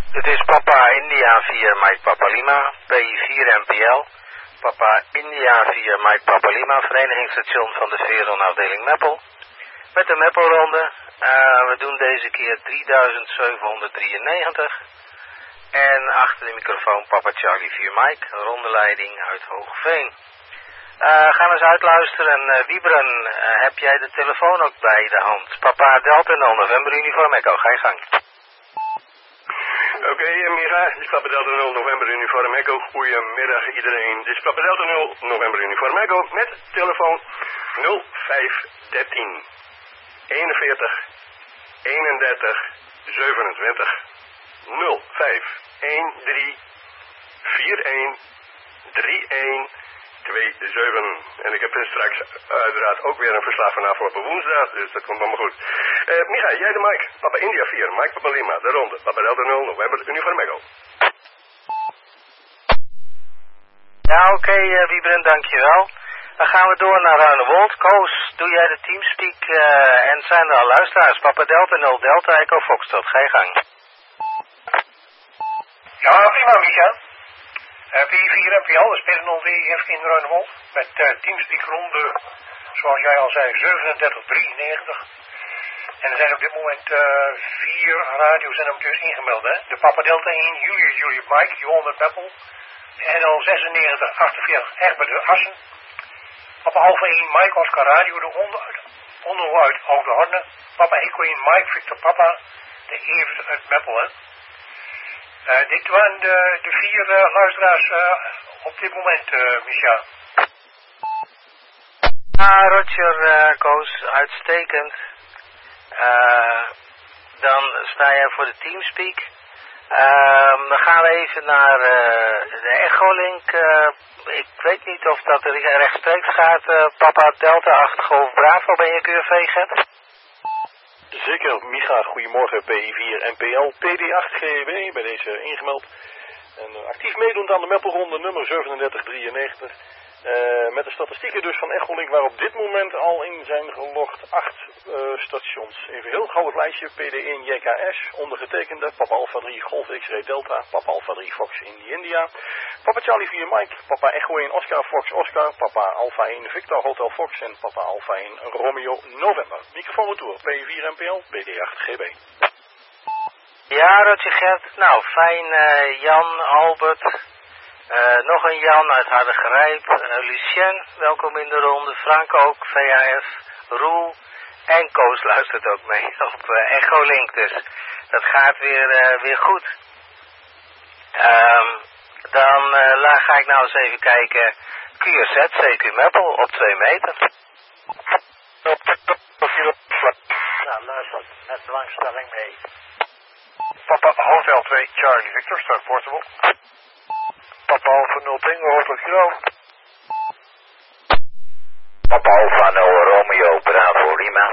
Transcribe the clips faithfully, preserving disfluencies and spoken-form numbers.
Dit is Papa India via Mike Papa Lima, P I vier M P L. Papa India via Mike Papa Lima, verenigingsstation van de Veron afdeling Meppel. Met de Meppelronde. Uh, we doen deze keer drieduizend zevenhonderddrieënnegentig. En achter de microfoon Papa Charlie vier Mike, rondeleiding uit Hoogveen. Uh, gaan we eens uitluisteren. Uh, Wiebren, uh, heb jij de telefoon ook bij de hand? Papa Delta nul, November Uniform Echo, ga je gang. Oké, okay, Mira, dit is Papa Delta nul, November Uniform Echo. Goedemiddag iedereen. Dit is Papa Delta nul, November Uniform Echo met telefoon nul vijf dertien eenenveertig eenendertig zevenentwintig nul vijf een drie vier een drie een twee zeven. En ik heb er straks uiteraard ook weer een verslag van afgelopen woensdag, dus dat komt allemaal goed. Uh, Micha, jij de Mike. Papa India vier, Mike Papa Lima, de ronde. Papa Delta nul, November Uniform Echo. Ja, oké, okay, uh, Wiebren, dankjewel. Dan gaan we door naar Ruinewold. Koos, doe jij de teamspeak uh, en zijn er al luisteraars? Papa Delta nul, Delta Echo Foxtrot, ga je gang. Ja, prima, Micha. Uh, P I vier M P L, we spelen ons even in Ruinewold. Met uh, teamspeak ronde, zoals jij al zei, zevenendertig drieënnegentig. En er zijn op dit moment uh, vier radio's en amateurs ingemeld, hè. De Papa Delta één, Julius Julius Mike, Johan de Meppel. N L zesennegentig achtenveertig, Egbert de Assen. Papa Alpha één, Mike Oscar Radio, de onder, onder uit Oude Horne. Papa Echo één, Mike Victor Papa, de Evert uit Meppel, hè. Uh, dit waren de, de vier uh, luisteraars uh, op dit moment, uh, Micha. Ah, Roger, uh, Koos, uitstekend. Uh, dan sta jij voor de teamspeak. Uh, dan gaan we even naar uh, de Echolink. Uh, ik weet niet of dat er rechtstreeks gaat. Uh, Papa Delta acht Golf Bravo, ben je Q R V, Gert? Zeker, Micha, goedemorgen, P I vier N P L, P D acht G E W, bij deze ingemeld. En uh, actief meedoend aan de Meppelronde nummer zevenendertig drieënnegentig. Uh, met de statistieken dus van Echolink, waar op dit moment al in zijn gelogd acht uh, stations. Even heel gauw het lijstje: P D één J K S, ondergetekende, Papa Alpha drie Golf X-Ray Delta, Papa Alpha drie Fox India India, Papa Charlie vier Mike, Papa Echo één Oscar Fox Oscar, Papa Alpha één Victor Hotel Fox en Papa Alpha één Romeo November. Microfoon retour, P I vier N P L, P D acht G B. Ja, Roger, Gert. Nou, fijn, uh, Jan, Albert. Uh, nog een Jan uit Hardergrijp, uh, Lucien, welkom in de ronde, Frank ook, V A F, Roel en Koos luistert ook mee op uh, Echolink, dus dat gaat weer, uh, weer goed. Um, dan uh, ga ik nou eens even kijken, Q R Z, C Q Meppel op twee meter. Nou, luister, met belangstelling mee. Papa Hotel twee, Charlie Victor, start portable. Papa Alpha nul Tango, Hotel Kilo. Papa Alpha nul Romeo Bravo Lima.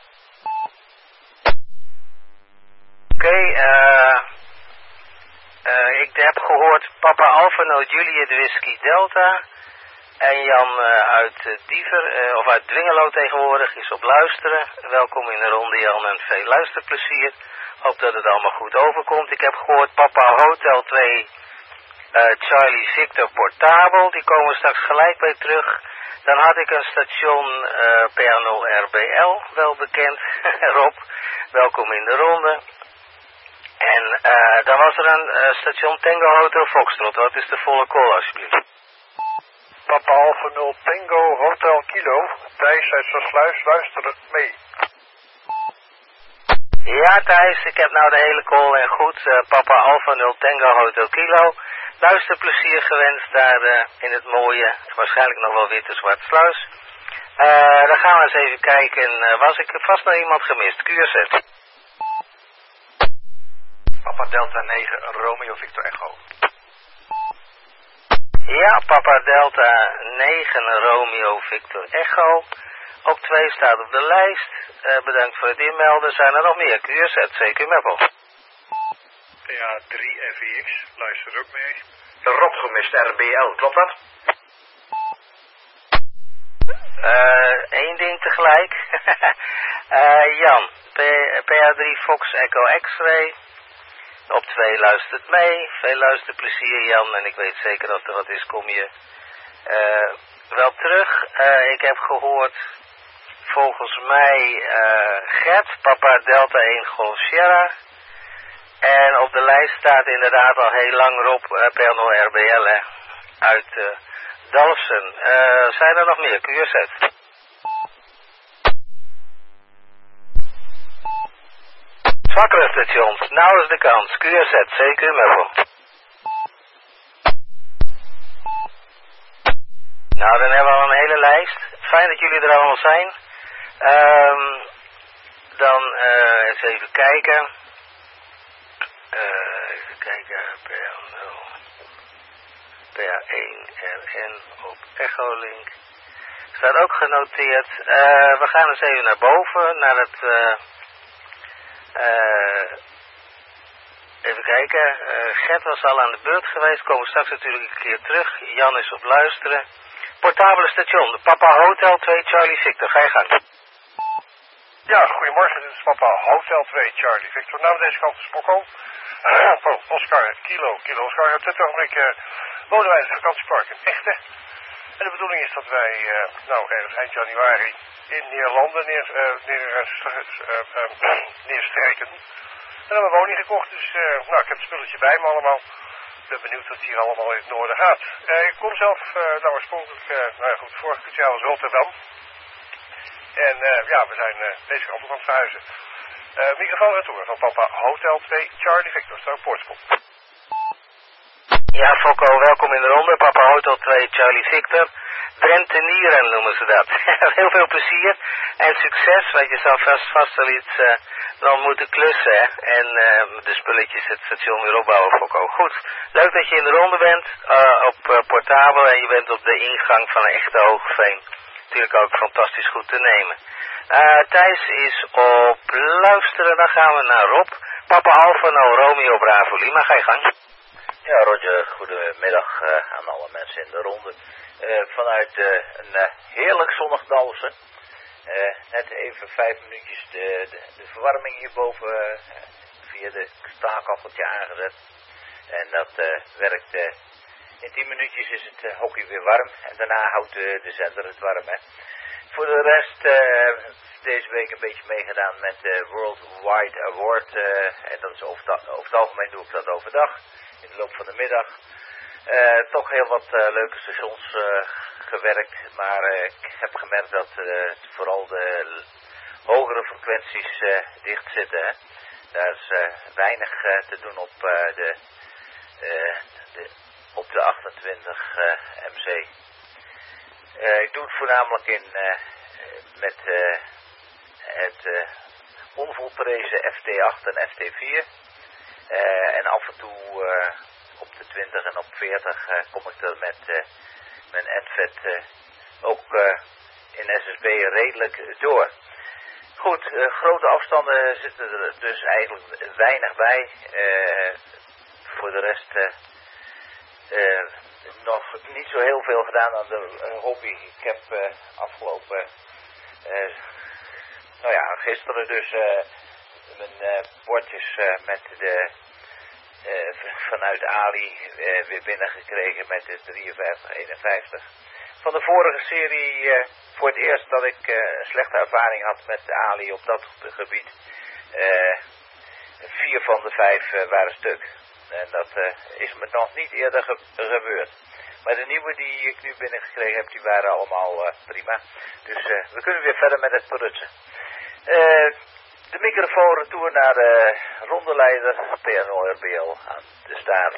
Oké, okay, uh, uh, ik heb gehoord Papa Alpha nul Juliet Whisky Delta. En Jan uh, uit uh, Diever, uh, of uit Dwingelo tegenwoordig, is op luisteren. Welkom in de ronde, Jan, en veel luisterplezier. Hoop dat het allemaal goed overkomt. Ik heb gehoord Papa Hotel twee... Uh, Charlie Victor Portabel, die komen we straks gelijk bij terug. Dan had ik een station uh, P A nul R B L, wel bekend, Rob, welkom in de ronde. En uh, dan was er een uh, station Tango Hotel Foxtrot, wat is de volle call alsjeblieft? Papa Alpha nul Tango Hotel Kilo, Thijs uit Sassluis, luister mee. Ja, Thijs, ik heb nou de hele call en goed, uh, Papa Alpha nul Tango Hotel Kilo. Luisterplezier gewenst daar uh, in het mooie, waarschijnlijk nog wel witte zwart sluis. Uh, dan gaan we eens even kijken, uh, was ik vast nog iemand gemist? Q R Z. Papa Delta negen, Romeo Victor Echo. Ja, Papa Delta negen, Romeo Victor Echo. Op twee staat op de lijst. Uh, bedankt voor het inmelden. Zijn er nog meer? Q R Z, C Q Meppel. P A drie F I X, luister ook mee. Rob gemist R B L, klopt dat? Eén uh, ding tegelijk. uh, Jan, P A drie Fox Echo X-Ray. op twee luistert mee. Veel luisterplezier, Jan. En ik weet zeker dat er wat is, kom je uh, wel terug. Uh, ik heb gehoord, volgens mij, uh, Gert, Papa Delta één Golf Sierra. En op de lijst staat inderdaad al heel lang Rob uh, Pernod R B L, hè, uit uh, Dalfsen. Uh, zijn er nog meer? Q R Z? Zwakkere stations, nou is de kans. Q R Z, C Q Meppel. Nou, dan hebben we al een hele lijst. Fijn dat jullie er allemaal zijn. Um, dan uh, eens even kijken. Uh, even kijken. P L nul. P A één R N op Echolink. Staat ook genoteerd. Uh, we gaan eens even naar boven. Naar het... Uh, uh, even kijken. Uh, Gert was al aan de beurt geweest. Komen we straks natuurlijk een keer terug. Jan is op luisteren. Portabele station. De Papa Hotel twee Charlie Victor. Ga je gang. Ja, goedemorgen. Dit is Papa Hotel twee Charlie Victor. Nou, deze kant is Mokko. Oscar, Kilo, Kilo Oscar. Op dit ogenblik uh, wonen wij in het vakantiepark in Echte. En de bedoeling is dat wij, uh, nou, ergens eind januari in Neerlanden neer, uh, neer, uh, uh, uh, neerstreken. En dan hebben we woning gekocht, dus uh, nou, ik heb het spulletje bij me allemaal. Ik ben benieuwd wat hier allemaal in het noorden gaat. Uh, ik kom zelf, uh, nou oorspronkelijk, uh, nou ja goed, vorig jaar was Rotterdam. En uh, ja, we zijn uh, deze kant op aan het verhuizen. Uh, microfoon retour van Papa Hotel twee Charlie Victor, Star Portugal. Ja, Fokko, welkom in de ronde. Papa Hotel twee Charlie Victor. Drentenieren noemen ze dat. Heel veel plezier en succes, want je zal vast, vast wel iets uh, dan moeten klussen, hè. En uh, de spulletjes het station weer opbouwen, Fokko. Goed, leuk dat je in de ronde bent, uh, op uh, portabel en je bent op de ingang van een echte Hoogeveen. Natuurlijk ook fantastisch goed te nemen. Uh, Thijs is op luisteren, dan gaan we naar Rob. Papa Alfa, nou Romeo Bravo Lima, ga je gang. Ja, Roger, goedemiddag uh, aan alle mensen in de ronde. Uh, vanuit uh, een uh, heerlijk zonnig Dalfsen. Uh, net even vijf minuutjes de, de, de verwarming hierboven uh, via de staakkacheltje aangezet. En dat uh, werkt, uh, in tien minuutjes is het uh, hockey weer warm. En daarna houdt uh, de zender het warm. Hè. Voor de rest, uh, deze week een beetje meegedaan met de Worldwide Award. Uh, en dat is over, over het algemeen doe ik dat overdag. In de loop van de middag. Uh, toch heel wat uh, leuke stations uh, gewerkt. Maar uh, ik heb gemerkt dat uh, vooral de hogere frequenties uh, dicht zitten. Hè. Daar is uh, weinig uh, te doen op, uh, de, uh, de, op de achtentwintig uh, M C. Uh, ik doe het voornamelijk in, uh, met uh, het uh, onvolprezen F T acht en F T vier. Uh, en af en toe uh, op de twintig en op veertig uh, kom ik er met uh, mijn N V E T uh, ook uh, in S S B redelijk door. Goed, uh, grote afstanden zitten er dus eigenlijk weinig bij. Uh, voor de rest uh, uh, nog niet zo heel veel gedaan aan de uh, hobby. Ik heb uh, afgelopen, uh, nou ja, gisteren dus... Uh, mijn uh, bordjes uh, met de, uh, vanuit Ali uh, weer binnengekregen met de drieënvijftig eenenvijftig. Van de vorige serie uh, voor het eerst dat ik uh, een slechte ervaring had met Ali op dat gebied. Uh, vier van de vijf uh, waren stuk. En dat uh, is me nog niet eerder ge gebeurd. Maar de nieuwe die ik nu binnengekregen heb, die waren allemaal uh, prima. Dus uh, we kunnen weer verder met het prutsen. Uh, De microfoon retour naar de rondeleider P N O R B L aan de staart.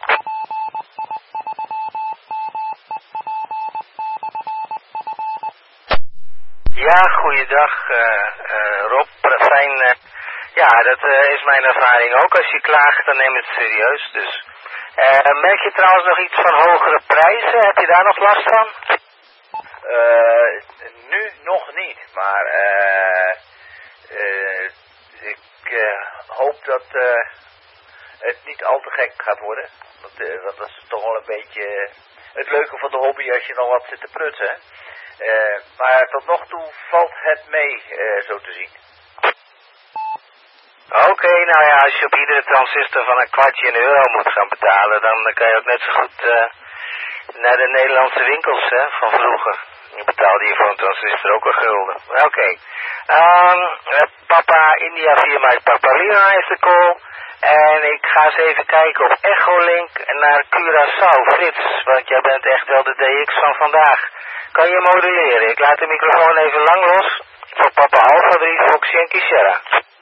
Ja, goeiedag uh, uh, Rob. Fijn. Uh, ja, dat uh, is mijn ervaring ook. Als je klaagt, dan neem het serieus. Dus. Uh, merk je trouwens nog iets van hogere prijzen? Heb je daar nog last van? Uh, nu nog niet, maar... Uh, Uh, ik uh, hoop dat uh, het niet al te gek gaat worden. Want, uh, want dat is toch wel een beetje uh, het leuke van de hobby als je nog wat zit te prutsen. Uh, maar tot nog toe valt het mee, uh, zo te zien. Oké, okay, nou ja, als je op iedere transistor van een kwartje een euro moet gaan betalen, dan kan je ook net zo goed uh, naar de Nederlandse winkels hè, van vroeger. Je betaalde hier voor een transistor ook een gulden. Oké. Okay. Um, Papa India via mij Papa Lima is de call. En ik ga eens even kijken op Echolink naar Curaçao. Frits, want jij bent echt wel de D X van vandaag. Kan je moduleren? Ik laat de microfoon even lang los voor Papa Alpha drie Fox Yankee Sierra.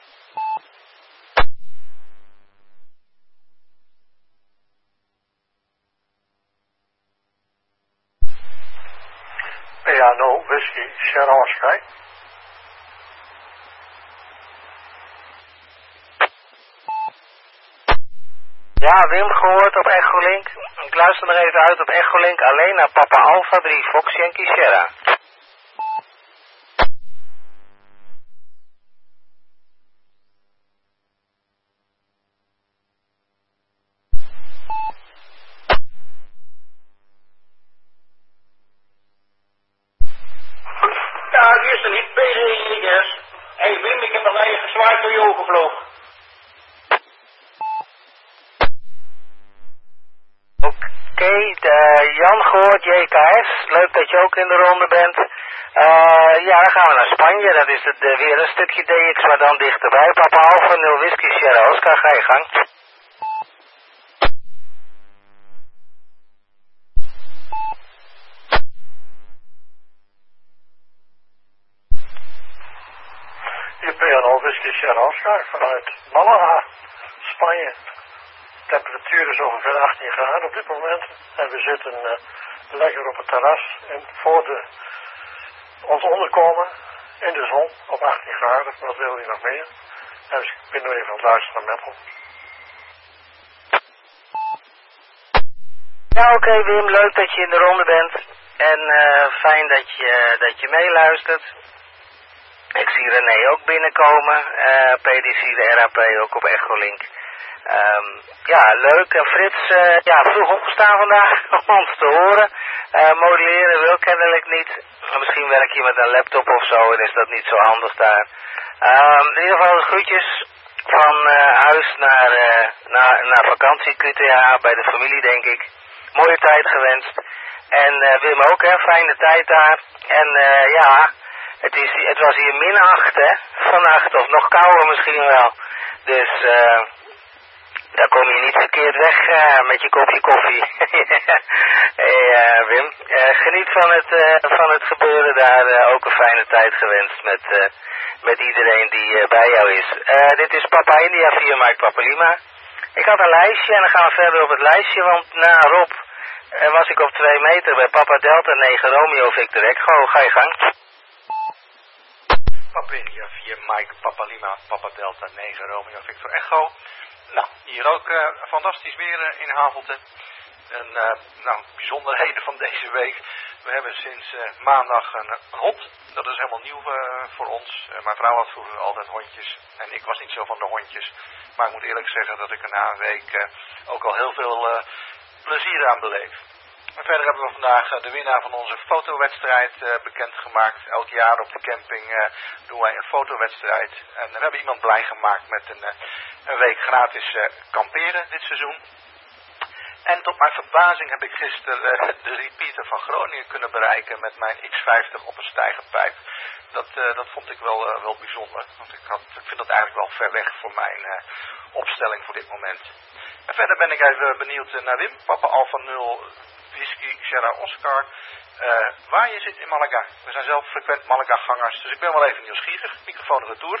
P A nul Whisky Sierra Oscar. Ja, Wim gehoord op Echolink. Ik luister nog even uit op Echolink alleen naar Papa Alpha drie Fox Yankee Sierra. Ja, die is er niet. P D I S. Hé hey Wim, ik heb nog even gezwaaid door je overvloog. Oké, okay, Jan gehoord, J K S. Leuk dat je ook in de ronde bent. Uh, ja, dan gaan we naar Spanje. Dat is het, uh, weer een stukje D X, maar dan dichterbij. Papa Alpha nul Whisky Sierra Oscar, ga je gang. Je P nul Whisky Sierra Oscar vanuit Malaga, Spanje. De temperatuur is ongeveer achttien graden op dit moment. En we zitten uh, lekker op het terras en voor de, ons onderkomen in de zon op achttien graden. Wat wil je nog meer? En dus ik ben nu even aan het luisteren naar metal. Ja, oké okay, Wim, leuk dat je in de ronde bent. En uh, fijn dat je, dat je meeluistert. Ik zie René ook binnenkomen. Uh, P D C, de R A P, ook op Echolink. Um, ja, leuk. En Frits, uh, ja, vroeg opgestaan vandaag om ons te horen. Uh, modelleren wil kennelijk niet. Misschien werk je met een laptop of zo en is dat niet zo handig daar. Um, in ieder geval de groetjes van uh, huis naar, uh, naar, naar vakantie Q T H bij de familie, denk ik. Mooie tijd gewenst. En uh, Wim ook, hè, fijne tijd daar. En uh, ja, het, is, het was hier min acht, hè, vannacht. Of nog kouder misschien wel. Dus uh, daar kom je niet verkeerd weg uh, met je kopje koffie. Hey uh, Wim, uh, geniet van het, uh, van het gebeuren daar. Uh, ook een fijne tijd gewenst met, uh, met iedereen die uh, bij jou is. Uh, dit is Papa India via Mike Papa Lima. Ik had een lijstje en dan gaan we verder op het lijstje, want na Rob uh, was ik op twee meter bij Papa Delta negen Romeo Victor Echo. Ga je gang. Papa India via Mike Papa Lima Papa Delta negen Romeo Victor Echo. Nou, hier ook uh, fantastisch weer uh, in Havelte. En uh, nou, bijzonderheden van deze week. We hebben sinds uh, maandag een, een hond. Dat is helemaal nieuw uh, voor ons. Uh, mijn vrouw had vroeger altijd hondjes. En ik was niet zo van de hondjes. Maar ik moet eerlijk zeggen dat ik er na een week uh, ook al heel veel uh, plezier aan beleef. En verder hebben we vandaag uh, de winnaar van onze fotowedstrijd uh, bekendgemaakt. Elk jaar op de camping uh, doen wij een fotowedstrijd. En we hebben iemand blij gemaakt met een, uh, een week gratis uh, kamperen dit seizoen. En tot mijn verbazing heb ik gisteren uh, de repeater van Groningen kunnen bereiken met mijn X vijftig op een stijgerpijp. Dat, uh, dat vond ik wel, uh, wel bijzonder, want ik, had, ik vind dat eigenlijk wel ver weg voor mijn uh, opstelling voor dit moment. En verder ben ik even benieuwd uh, naar Wim, Papa Alpha nul Whisky Sierra Oscar, uh, waar je zit in Malaga. We zijn zelf frequent Malaga-gangers, dus ik ben wel even nieuwsgierig. Microfoon retour.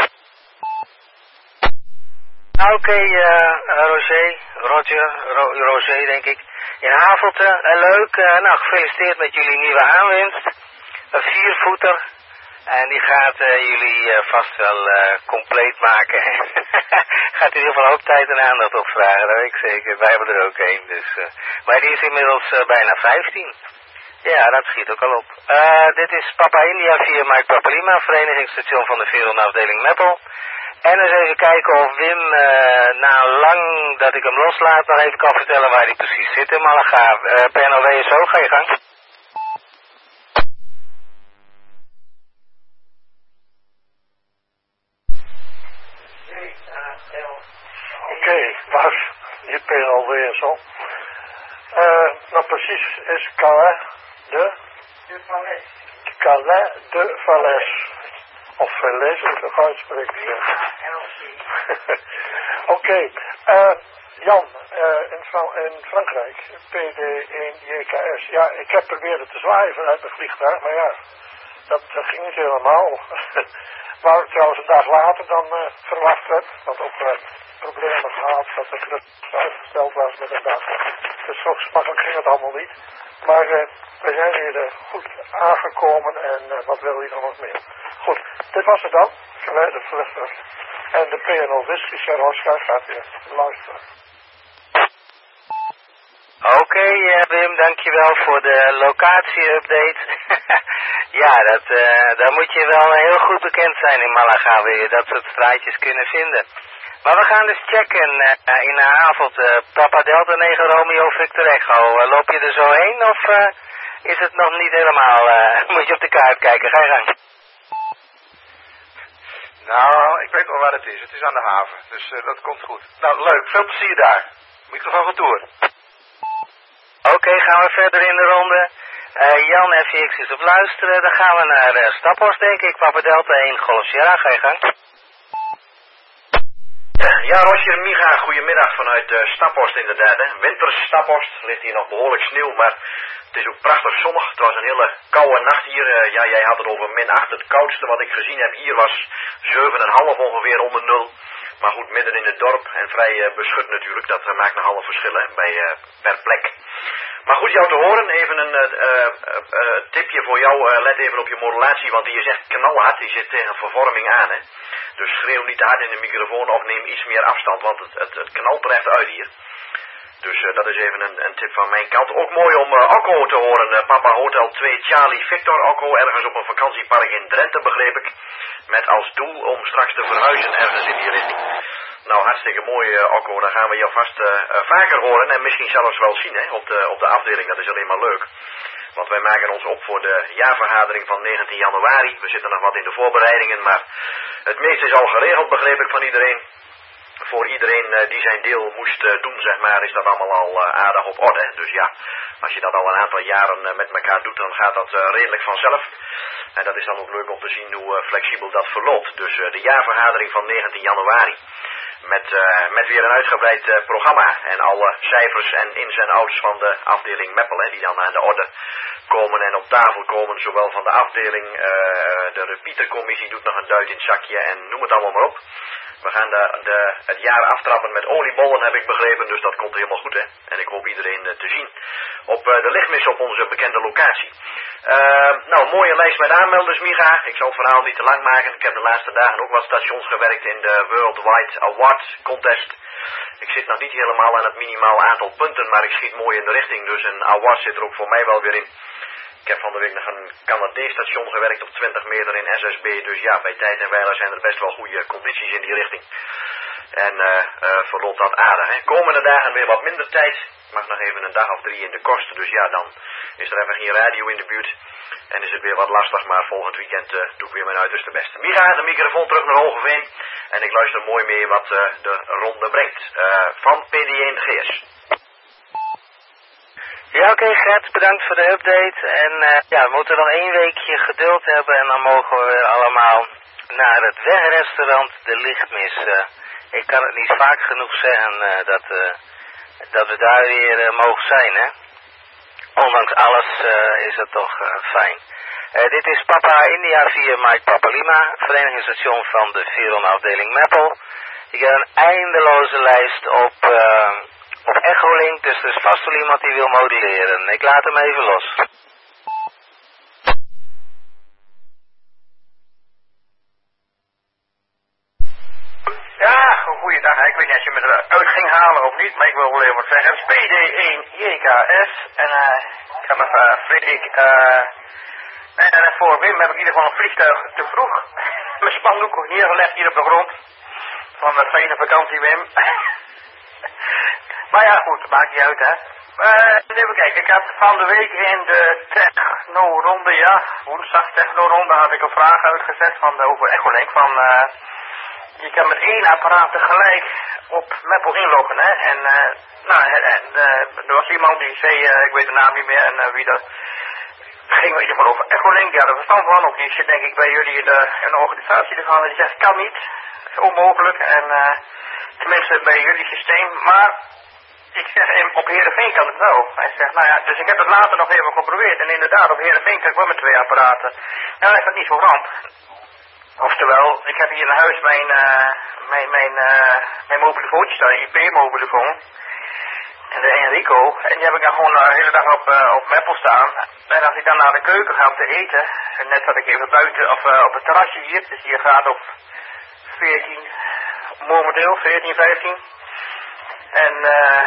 Oké, okay, uh, Roger, Roger, Ro Roger denk ik. In Havelte, uh, leuk. Uh, nou, gefeliciteerd met jullie nieuwe aanwinst. Een viervoeter. En die gaat uh, jullie uh, vast wel uh, compleet maken. Gaat in ieder geval ook tijd en aandacht op vragen, dat weet ik zeker. Wij hebben er ook één. Dus, uh, maar die is inmiddels uh, bijna vijftien. Ja, dat schiet ook al op. Uh, dit is Papa India via Mike Papa Lima, verenigingsstation van de Veerhonderd afdeling Meppel. En eens even kijken of Wim, uh, na lang dat ik hem loslaat, nog even kan vertellen waar hij precies zit in Malaga. Uh, P N O W is zo, ga je gang. was niet P N L W zo. Uh, nou precies is Calais de... De Valais. Calais de Valais. Of Valais, hoe ik uitspreken. Oké, okay. uh, Jan, uh, in, Fra in Frankrijk, P D één J K S. Ja, ik heb proberen te zwaaien vanuit mijn vliegtuig, maar ja, dat, dat ging niet helemaal. Maar trouwens een dag later dan uh, verwacht werd, want ook uh, problemen gehad dat het rust uitgesteld was met een dag. Dus zo gemakkelijk ging het allemaal niet. Maar uh, we zijn hier uh, goed aangekomen en uh, wat wil je nog meer? Goed, dit was het dan, de vluchters. En de P N L Whisky, Sir Oscar, gaat weer luisteren. Oké, okay, uh, Wim, dankjewel voor de locatie-update. Ja, dat, uh, daar moet je wel heel goed bekend zijn in Malaga, wil je dat soort straatjes kunnen vinden. Maar we gaan dus checken uh, in de avond, uh, Papa Delta negen Romeo Victor Echo. Uh, loop je er zo heen of uh, is het nog niet helemaal, uh, moet je op de kaart kijken, ga je gang. Nou, ik weet wel waar het is. Het is aan de haven, dus uh, dat komt goed. Nou, leuk. Veel plezier daar. Microfoon van Tour. Oké, okay, gaan we verder in de ronde. Uh, Jan F X is op luisteren. Dan gaan we naar uh, Staphorst, denk ik. Papa Delta één Golf Sierra, ga je gang. Ja, Roger en Micha, goedemiddag vanuit uh, Staphorst inderdaad. Hè. Winters Staphorst, ligt hier nog behoorlijk sneeuw, maar het is ook prachtig zonnig. Het was een hele koude nacht hier. Uh, ja, jij had het over min acht. Het koudste wat ik gezien heb hier was zeven komma vijf ongeveer onder nul. Maar goed, midden in het dorp en vrij uh, beschut natuurlijk. Dat uh, maakt nogal een verschil hè, bij, uh, per plek. Maar goed jou te horen, even een uh, uh, uh, tipje voor jou. Uh, let even op je modulatie, want die is echt knalhard. Die zit tegen vervorming aan. Hè. Dus schreeuw niet te hard in de microfoon of neem iets meer afstand, want het, het, het knalt er echt uit hier. Dus uh, dat is even een, een tip van mijn kant. Ook mooi om uh, Okko te horen. Uh, Papa Hotel twee Charlie Victor Okko, ergens op een vakantiepark in Drenthe begreep ik. Met als doel om straks te verhuizen ergens in die richting. Nou, hartstikke mooi uh, Okko, dan gaan we jou vast uh, uh, vaker horen en misschien zelfs wel zien hè, op, de, op de afdeling. Dat is alleen maar leuk. Want wij maken ons op voor de jaarvergadering van negentien januari. We zitten nog wat in de voorbereidingen, maar het meeste is al geregeld begreep ik van iedereen. Voor iedereen uh, die zijn deel moest uh, doen, zeg maar, is dat allemaal al uh, aardig op orde. Dus ja, als je dat al een aantal jaren uh, met elkaar doet, dan gaat dat uh, redelijk vanzelf. En dat is dan ook leuk om te zien hoe uh, flexibel dat verloopt. Dus uh, de jaarvergadering van negentien januari. Met, uh, met weer een uitgebreid uh, programma en alle cijfers en ins en outs van de afdeling Meppel, hè, die dan aan de orde komen en op tafel komen, zowel van de afdeling, uh, de repeatercommissie doet nog een duit in het zakje en noem het allemaal maar op. We gaan de, de, het jaar aftrappen met oliebollen, heb ik begrepen, dus dat komt helemaal goed hè. En ik hoop iedereen uh, te zien op uh, de lichtmis op onze bekende locatie. Uh, nou, mooie lijst met aanmelders, Micha. Ik zal het verhaal niet te lang maken. Ik heb de laatste dagen ook wat stations gewerkt in de Worldwide Award Contest. Ik zit nog niet helemaal aan het minimaal aantal punten, maar ik schiet mooi in de richting. Dus een award zit er ook voor mij wel weer in. Ik heb van de week nog een Canadees station gewerkt op twintig meter in S S B. Dus ja, bij tijd en wijle zijn er best wel goede condities in die richting. En uh, uh, verloopt dat aardig. Hè. Komende dagen weer wat minder tijd. Ik mag nog even een dag of drie in de kosten. Dus ja, dan is er even geen radio in de buurt. En is het weer wat lastig. Maar volgend weekend uh, doe ik weer mijn uiterste best. Micha, de microfoon terug naar Hogeveen. En ik luister mooi mee wat uh, de ronde brengt. Uh, van P D één G S. Ja, oké, okay, Gert, bedankt voor de update. En uh, ja, we moeten nog één weekje geduld hebben en dan mogen we weer allemaal naar het wegrestaurant De Lichtmis. Uh, ik kan het niet vaak genoeg zeggen uh, dat, uh, dat we daar weer uh, mogen zijn, hè. Ondanks alles uh, is het toch uh, fijn. Uh, dit is Papa India vier Mike Papa Lima, verenigingsstation van de Veron afdeling Meppel. Ik heb een eindeloze lijst op... Uh, Op Echolink, dus er is vast wel iemand die wil moduleren. Ik laat hem even los. Ja, goeiedag. Ik weet niet of je me eruit ging halen of niet, maar ik wil wel even wat zeggen. Het is P D één J K S en uh, ik ga nog uh, Frederik. Uh, en voor Wim heb ik in ieder geval een vliegtuig te vroeg. Mijn spandoek neergelegd hier op de grond. Van een fijne vakantie, Wim. Maar ja, goed, dat maakt niet uit, hè. Uh, even kijken, ik heb van de week in de techno-ronde, ja, woensdag techno-ronde had ik een vraag uitgezet van de, over Echolink, van, uh, je kan met één apparaat tegelijk op Meppel inloggen, hè. En, uh, nou, en, uh, er was iemand die zei, uh, ik weet de naam niet meer, en uh, wie dat... ging weet je maar over Echolink, ja, daar verstand van, of die zit denk ik bij jullie in de, in de organisatie ervan, en die zegt, kan niet, dat is onmogelijk, en uh, tenminste bij jullie systeem, maar ik zeg, op Heerenveen kan het wel. Hij zegt, nou ja, dus ik heb het later nog even geprobeerd, en inderdaad, op Heerenveen kan ik wel met twee apparaten. Nou, is dat niet zo ramp. Oftewel, ik heb hier in huis mijn, uh, mijn, mijn, uh, mijn mobiele telefoontje staan, I P-mobiele telefoon. En de Enrico, en die heb ik dan gewoon de hele dag op, uh, op Meppel staan. En als ik dan naar de keuken ga om te eten, en net zat ik even buiten of, uh, op het terrasje hier, dus hier gaat op veertien, momenteel veertien, vijftien. En uh,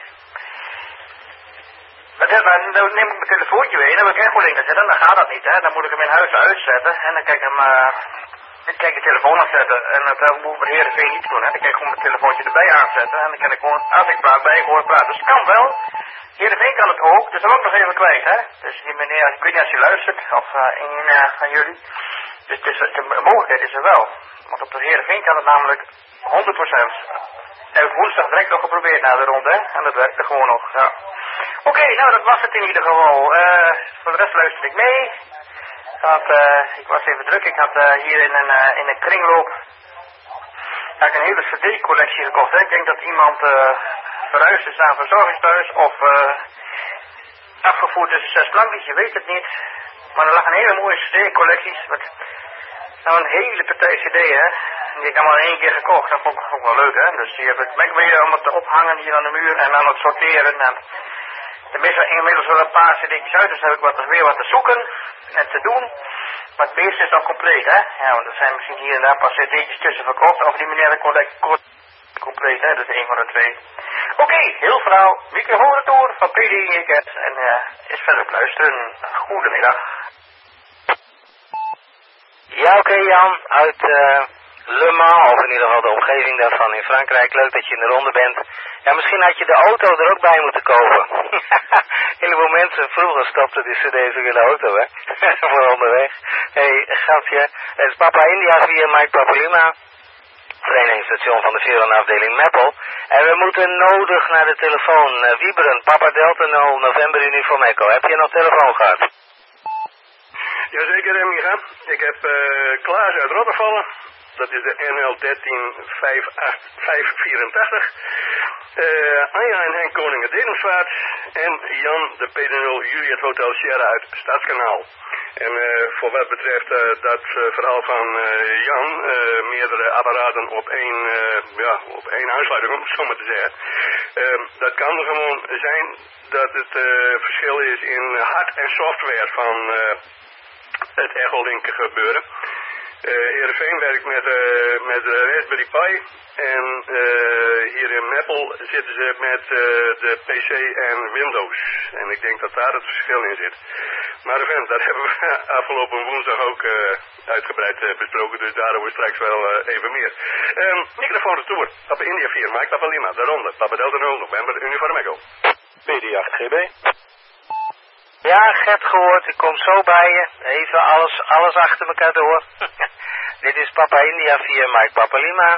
dan neem ik mijn telefoontje weer, dan heb ik echt wel in zetten, dan gaat dat niet, hè. Dan moet ik hem in huis uitzetten en dan kan ik hem... Uh, Ik kan de telefoon afzetten en dat moet mijn Heerenveen niet doen. Hè. Dan kan ik gewoon mijn telefoontje erbij aanzetten en dan kan ik gewoon, als ik praat, bij ik hoor praten. Dus het kan wel. Heerenveen kan het ook, dus dat ook nog even kwijt. Hè. Dus die meneer, ik weet niet als je luistert, of uh, een uh, van jullie. Dus het is, de mogelijkheid is er wel. Want op de Heerenveen kan het namelijk honderd procent. Heb ik woensdag direct nog geprobeerd na de ronde, hè. En dat werkte gewoon nog, ja. Oké, okay, nou dat was het in ieder geval. Uh, voor de rest luisterde ik mee. Ik, had, uh, ik was even druk, ik had uh, hier in een, uh, in een kringloop had ik een hele C D-collectie gekocht. Hè. Ik denk dat iemand uh, verhuisd is naar een verzorgingstehuis of uh, afgevoerd is zes plankjes, je weet het niet. Maar er lag een hele mooie C D-collectie met nou, een hele partij C D'en, hè. Die heb ik allemaal één keer gekocht, dat vond ik ook wel leuk, hè. Dus die heb ik, ben ik weer om het te ophangen hier aan de muur en aan het sorteren. En, er is inmiddels wel een paar cd'tjes uit, dus heb ik wat, weer wat te zoeken en te doen. Maar het meeste is al compleet, hè. Ja, want er zijn misschien hier en daar een paar cd'tjes tussen verkocht. Of die meneer de collect compleet, hè. Dat is één van de twee. Oké, okay, heel verhaal. Microfoonretour van P D I en uh, is verder op luisteren. Goedemiddag. Ja, oké okay, Jan, uit uh, Le Mans, of in ieder geval de omgeving daarvan in Frankrijk. Leuk dat je in de ronde bent. Ja, misschien had je de auto er ook bij moeten kopen. Een heleboel mensen vroeger stopten die cd's ook in de auto, hè. Voor onderweg. Hé, hey, grapje. Het is Papa India via Mike Papa Lima. Verenigingsstation van de Veron-afdeling Meppel. En we moeten nodig naar de telefoon. Uh, Wieberen, Papa Delta nul, November Uniform Echo. Heb je nog telefoon gehad? Jazeker, Micha. Ik heb uh, Klaas uit Rottervallen. Dat is de N L dertien vijf acht vijf vierentachtig. Uh, Anja en Henk Koningen Dedemsvaart. En Jan de P D nul Juliet Hotel Sierra uit Stadskanaal. En uh, voor wat betreft uh, dat uh, verhaal van uh, Jan, uh, meerdere apparaten op één, uh, ja, op één aansluiting, om het zo maar te zeggen. Uh, dat kan er gewoon zijn dat het uh, verschil is in hard- en software van uh, het Echolink gebeuren. Uh, Heerenveen werkt met, uh, met uh, Raspberry Pi en uh, hier in Meppel zitten ze met uh, de P C en Windows. En ik denk dat daar het verschil in zit. Maar event, dat hebben we afgelopen woensdag ook uh, uitgebreid uh, besproken, dus daarover straks wel uh, even meer. Um, microfoon retour, Papa India vier, Mike Papa Lima, de ronde, Papa Delta nul, November Uniform Echo. P D acht G B. Ja, Gert gehoord, ik kom zo bij je. Even alles, alles achter elkaar door. Dit is Papa India via Mike Papa Lima.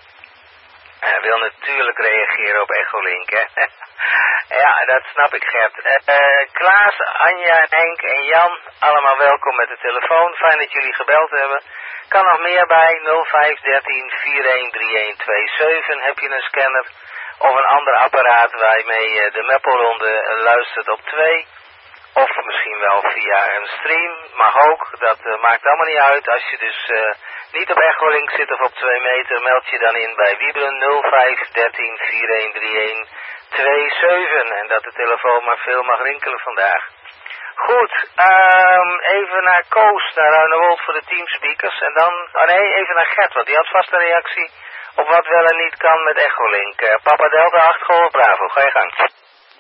Hij wil natuurlijk reageren op Echolink, hè. Ja, dat snap ik, Gert. Uh, uh, Klaas, Anja, Henk en Jan, allemaal welkom met de telefoon. Fijn dat jullie gebeld hebben. Kan nog meer bij nul vijf een drie vier een drie een twee zeven. Heb je een scanner of een ander apparaat waarmee je de Meppelronde luistert op twee? Of misschien wel via een stream, mag ook, dat uh, maakt allemaal niet uit. Als je dus uh, niet op Echolink zit of op twee meter, meld je dan in bij Wieberen nul vijf een drie vier een drie een twee zeven. En dat de telefoon maar veel mag rinkelen vandaag. Goed, um, even naar Koos, naar Ruinewold voor de teamspeakers. En dan, oh nee, even naar Gert, want die had vast een reactie op wat wel en niet kan met Echolink. Uh, Papa Delta acht Golf Bravo, ga je gang.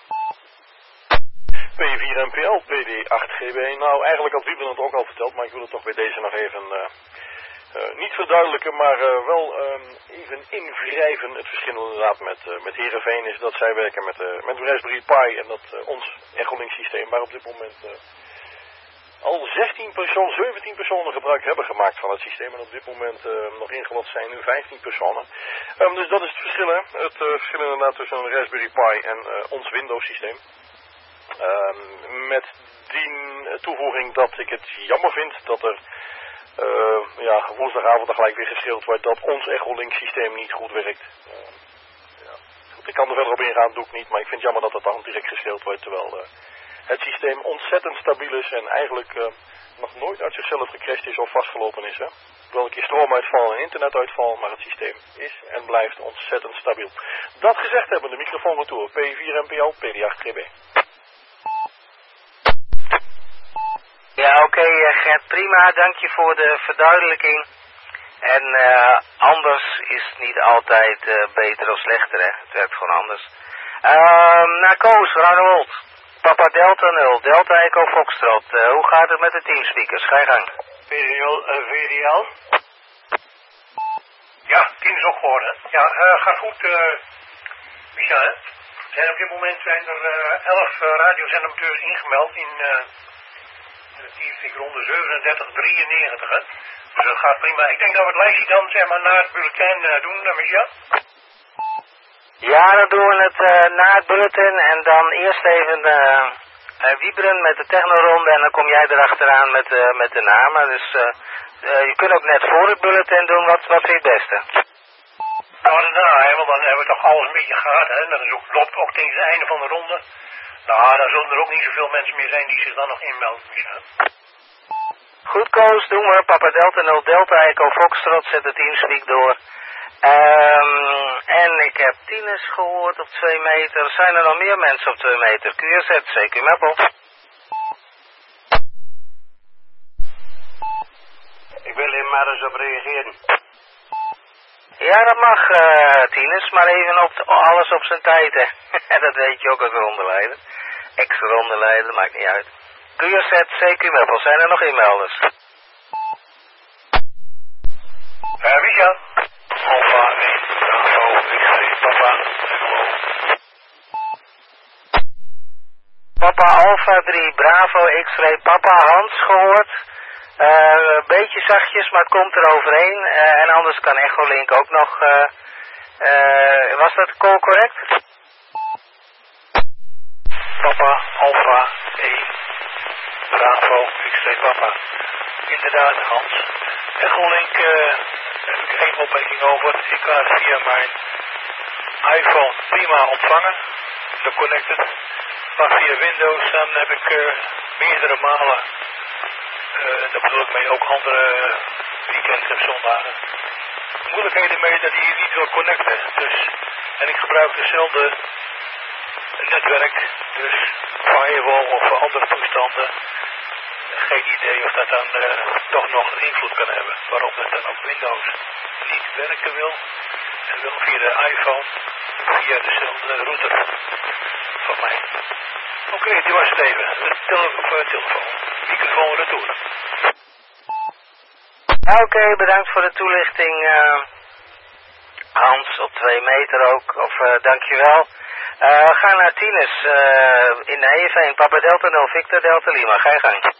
P vier M P L, P D acht G B. Nou, eigenlijk had Wieberen het ook al verteld, maar ik wil het toch bij deze nog even uh, uh, niet verduidelijken, maar uh, wel um, even invrijven. Het verschil inderdaad met, uh, met Heerenveen is dat zij werken met, uh, met Raspberry Pi en dat uh, ons Echolink systeem, waar op dit moment uh, al zestien personen, zeventien personen gebruik hebben gemaakt van het systeem. En op dit moment uh, nog ingelogd zijn nu vijftien personen. Um, dus dat is het verschil, hè. Het uh, verschil inderdaad tussen een Raspberry Pi en uh, ons Windows systeem. Um, met die toevoeging dat ik het jammer vind dat er uh, ja, woensdagavond er gelijk weer geschreeuwd wordt dat ons Echolink systeem niet goed werkt. Uh, ja. Goed, ik kan er verder op ingaan, doe ik niet, maar ik vind het jammer dat het dan direct geschreeuwd wordt, terwijl uh, het systeem ontzettend stabiel is en eigenlijk uh, nog nooit uit zichzelf gecrashed is of vastgelopen is. Hè? Wel een keer stroomuitval en internetuitval, maar het systeem is en blijft ontzettend stabiel. Dat gezegd hebben, de microfoon retour, P vier M P L, P D acht G B. Ja, oké, okay, uh, Gert, prima. Dank je voor de verduidelijking. En uh, anders is het niet altijd uh, beter of slechter, hè. Het werkt gewoon anders. Uh, naar Koos, Ronald. Papa Delta nul, Delta Echo Foxtrot. Uh, hoe gaat het met de teamspeakers? Ga je gang. P D nul, uh, V D L. Ja, tien is ook geworden. Ja, uh, gaat goed, uh, Micha, hè. En op dit moment zijn er uh, elf uh, radiozendamateurs ingemeld in... Uh, de teamspeakronde zevenendertig drieënnegentig, hè. Dus dat gaat prima. Ik denk dat we het lijstje dan, zeg maar, na het bulletin uh, doen, uh, Micha. Ja, dan doen we het uh, na het bulletin en dan eerst even uh, uh, wieberen met de technoronde en dan kom jij erachteraan met, uh, met de namen. Dus uh, uh, je kunt ook net voor het bulletin doen, wat, wat vind je het beste? Nou, daarna, hè, want dan hebben we toch alles een beetje gehad, hè. Dat is ook, loopt ook tegen het einde van de ronde. Nou, dan zullen er ook niet zoveel mensen meer zijn die zich dan nog inmelden. Goed, Koos, doen we. Papa Delta nul, Delta Echo Foxtrot, zet de teamspeak door. Um, en ik heb Tines gehoord op twee meter. Zijn er nog meer mensen op twee meter? Q R Z, C Q Meppel. Ik wil er maar eens op reageren. Ja, dat mag, uh, Tines, maar even op alles op zijn tijd, hè. Dat weet je ook als rondeleider. Ex-rondeleider, maakt niet uit. Q R Z, C Q Meppel, zijn er nog inmelders? Ja, uh, Micha. Alpha één, Bravo, X-ray, Papa, Echo. Papa Alpha drie, Bravo, X-ray, Papa, Hans gehoord. Uh, een beetje zachtjes, maar het komt er overheen. Uh, en anders kan Echolink ook nog... Uh, uh, was dat call correct? Papa, Alpha één, Bravo, X-ray, Papa. Inderdaad, Hans. Echolink, uh, daar heb ik één opmerking over. Ik kan het via mijn iPhone prima ontvangen, de connected. Maar via Windows dan heb ik uh, meerdere malen, uh, daar bedoel ik mee ook andere weekends en zondagen, moeilijkheden mee dat hij hier niet wil connecten. Dus, en ik gebruik dezelfde netwerk, dus firewall of andere toestanden. Geen idee of dat dan uh, toch nog een invloed kan hebben. Waarom dat dan op Windows niet werken wil. En wel via de iPhone, via dezelfde router van mij. Oké, okay, die was het even. De tele of, uh, telefoon. Microfoon retour. Oké, okay, bedankt voor de toelichting. Uh, Hans, op twee meter ook. Of uh, dankjewel. Uh, ga naar Tines. Uh, in Nijveen, Papa Delta nul, Victor Delta Lima. Ga je gang.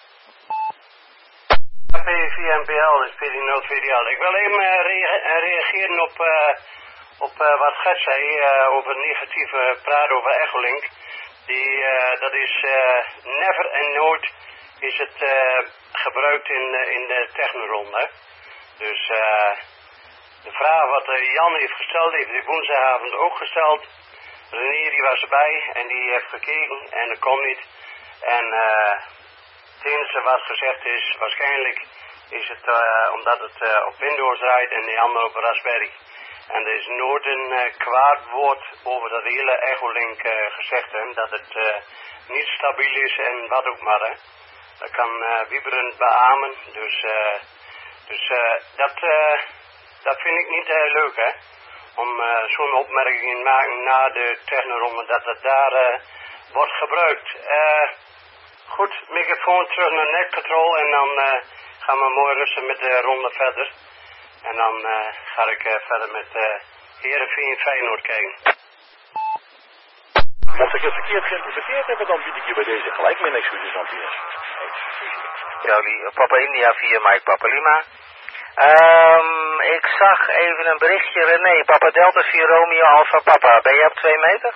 P vier M P L, dus P D nul twee D L. Ik wil even uh, rea reageren op, uh, op uh, wat Gert zei uh, over negatieve praat over Echolink. Die, uh, dat is uh, never en nooit is het uh, gebruikt in, uh, in de technoronde. Dus uh, de vraag wat uh, Jan heeft gesteld, heeft hij woensdagavond ook gesteld. René die was erbij en die heeft gekeken en dat kon niet. En uh, het enige wat gezegd is, waarschijnlijk is het uh, omdat het uh, op Windows draait en die andere op Raspberry. En er is nooit een uh, kwaad woord over dat hele Echolink uh, gezegd, hè, dat het uh, niet stabiel is en wat ook maar. Hè. Dat kan uh, Wieberen beamen, dus, uh, dus uh, dat, uh, dat vind ik niet uh, leuk, hè. Om uh, zo'n opmerking te maken na de technoronde, dat het daar uh, wordt gebruikt. Uh, goed, microfoon terug naar netcontrol en dan uh, gaan we mooi rustig met de ronde verder. En dan uh, ga ik uh, verder met uh, Heerenveen Feyenoord kijken. Mocht ik het verkeerd geïnterpreteerd hebben, dan bied ik je bij deze gelijk mijn excuses aan, Piers. Charlie, Papa India vier, Mike Papa Lima. Um, ik zag even een berichtje, René, Papa Delta vier, Romeo Alpha Papa. Ben jij op twee meter?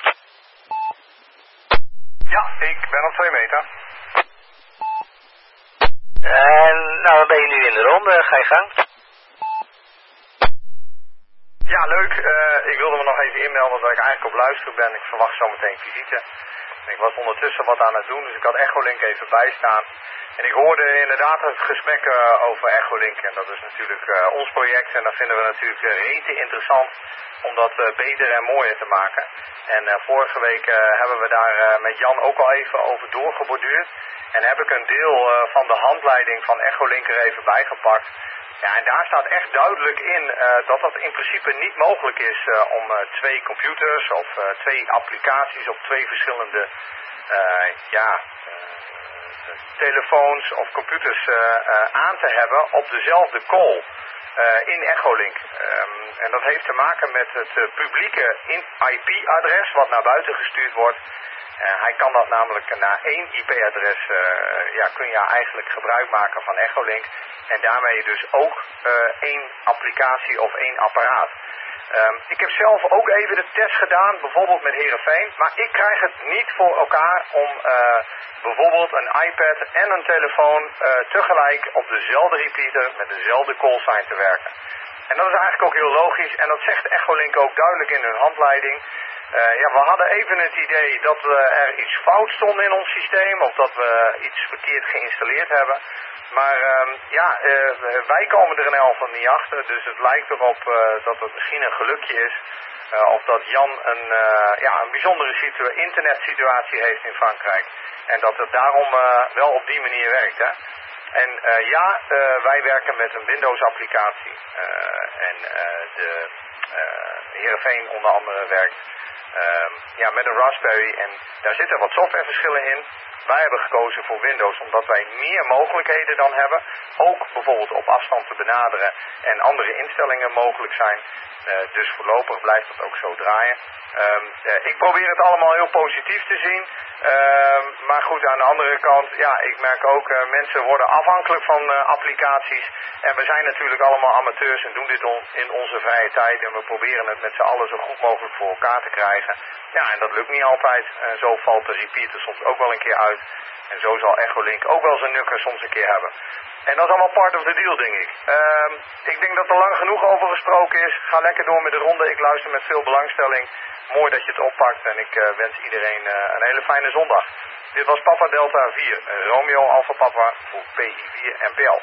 Ja, ik ben op twee meter. En nou, dan ben je nu in de ronde, ga je gang. Ja, leuk. Uh, ik wilde me nog even inmelden dat ik eigenlijk op luisteren ben. Ik verwacht zo meteen visite. Ik was ondertussen wat aan het doen, dus ik had Echolink even bijstaan. En ik hoorde inderdaad het gesprek uh, over Echolink. En dat is natuurlijk uh, ons project. En dat vinden we natuurlijk uh, rete interessant om dat uh, beter en mooier te maken. En uh, vorige week uh, hebben we daar uh, met Jan ook al even over doorgeborduurd. En heb ik een deel uh, van de handleiding van Echolink er even bijgepakt. Ja, en daar staat echt duidelijk in uh, dat dat in principe niet mogelijk is uh, om uh, twee computers of uh, twee applicaties op twee verschillende uh, ja, uh, telefoons of computers uh, uh, aan te hebben op dezelfde call uh, in Echolink. Um, en dat heeft te maken met het uh, publieke I P-adres wat naar buiten gestuurd wordt. Uh, hij kan dat namelijk naar één I P-adres, uh, ja, kun je eigenlijk gebruik maken van Echolink. En daarmee dus ook uh, één applicatie of één apparaat. Um, ik heb zelf ook even de test gedaan, bijvoorbeeld met Heerenveen. Maar ik krijg het niet voor elkaar om uh, bijvoorbeeld een iPad en een telefoon uh, tegelijk op dezelfde repeater met dezelfde callsign te werken. En dat is eigenlijk ook heel logisch en dat zegt Echolink ook duidelijk in hun handleiding. Uh, ja, we hadden even het idee dat we er iets fout stond in ons systeem of dat we iets verkeerd geïnstalleerd hebben. Maar uh, ja, uh, wij komen er in elk geval niet achter, dus het lijkt erop uh, dat het misschien een gelukje is. Uh, of dat Jan een, uh, ja, een bijzondere situa- internetsituatie heeft in Frankrijk. En dat het daarom uh, wel op die manier werkt, hè. En uh, ja, uh, wij werken met een Windows-applicatie. Uh, en uh, de uh, Heerenveen onder andere werkt uh, ja, met een Raspberry. En daar zitten wat softwareverschillen in. Wij hebben gekozen voor Windows omdat wij meer mogelijkheden dan hebben. Ook bijvoorbeeld op afstand te benaderen en andere instellingen mogelijk zijn. Uh, dus voorlopig blijft dat ook zo draaien. Um, uh, ik probeer het allemaal heel positief te zien. Uh, maar goed, aan de andere kant, ja, ik merk ook, uh, mensen worden afhankelijk van uh, applicaties. En we zijn natuurlijk allemaal amateurs en doen dit on, in onze vrije tijd. En we proberen het met z'n allen zo goed mogelijk voor elkaar te krijgen. Ja, en dat lukt niet altijd. Uh, zo valt de repeater soms ook wel een keer uit. En zo zal Echolink ook wel zijn nukker soms een keer hebben. En dat is allemaal part of the deal, denk ik. Uh, ik denk dat er lang genoeg over gesproken is. Ga lekker door met de ronde. Ik luister met veel belangstelling. Mooi dat je het oppakt. En ik uh, wens iedereen uh, een hele fijne zondag. Dit was Papa Delta vier. Romeo Alpha Papa voor P I vier N P L.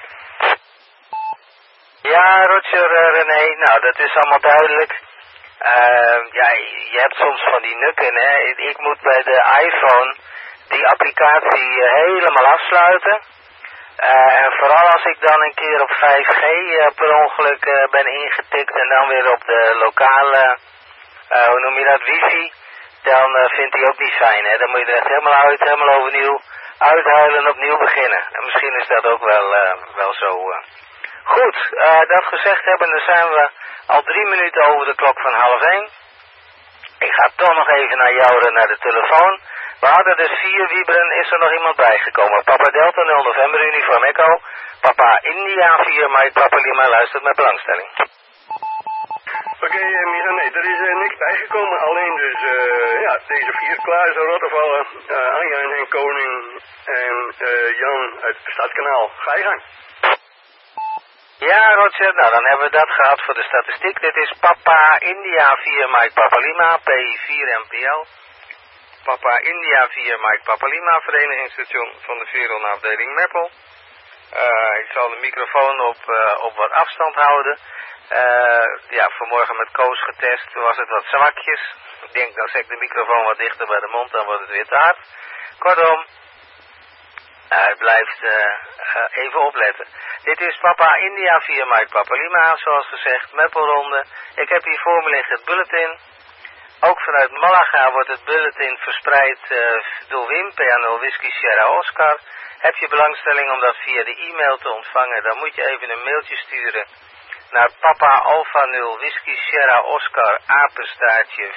Ja, Roger, uh, René. Nou, dat is allemaal duidelijk. Uh, ja, je hebt soms van die nukken, hè. Ik moet bij de iPhone die applicatie uh, helemaal afsluiten. Uh, en vooral als ik dan een keer op vijf G uh, per ongeluk uh, ben ingetikt en dan weer op de lokale, uh, hoe noem je dat, wifi, dan uh, vindt hij ook niet fijn, hè. Dan moet je er echt helemaal uit, helemaal overnieuw uithuilen en opnieuw beginnen. En misschien is dat ook wel, uh, wel zo. Uh. Goed, uh, dat gezegd hebbende zijn we al drie minuten over de klok van half één. Ik ga toch nog even naar jou, naar de telefoon. We hadden dus vier wieberen, is er nog iemand bijgekomen? Papa Delta nul November Uniform Echo. Papa India vier, Mike Papa Lima luistert met belangstelling. Oké, okay, uh, Mira, nee, er is uh, niks bijgekomen. Alleen dus, uh, ja, deze vier klaar is Rottevallen, uh, Anja en Henk Koning en uh, Jan uit het Stadskanaal. Ga je gang. Ja, Roger, nou dan hebben we dat gehad voor de statistiek. Dit is Papa India vier, Mike Papa Lima, P I vier M P L. Papa India vier, Mike Papa Lima, verenigingsstation van de Veron-afdeling Meppel. Uh, ik zal de microfoon op, uh, op wat afstand houden. Uh, ja, vanmorgen met Koos getest, toen was het wat zwakjes. Ik denk, dan zet ik de microfoon wat dichter bij de mond, dan wordt het weer te hard. Kortom, uh, het blijft uh, uh, even opletten. Dit is Papa India vier, Mike Papa Lima, zoals gezegd, Meppelronde. Ik heb hier voor me liggen het bulletin. Ook vanuit Malaga wordt het bulletin verspreid uh, door Wim, P A nul Whisky Sierra Oscar. Heb je belangstelling om dat via de e-mail te ontvangen, dan moet je even een mailtje sturen naar Papa Alpha nul Whisky Sierra Oscar apenstaartje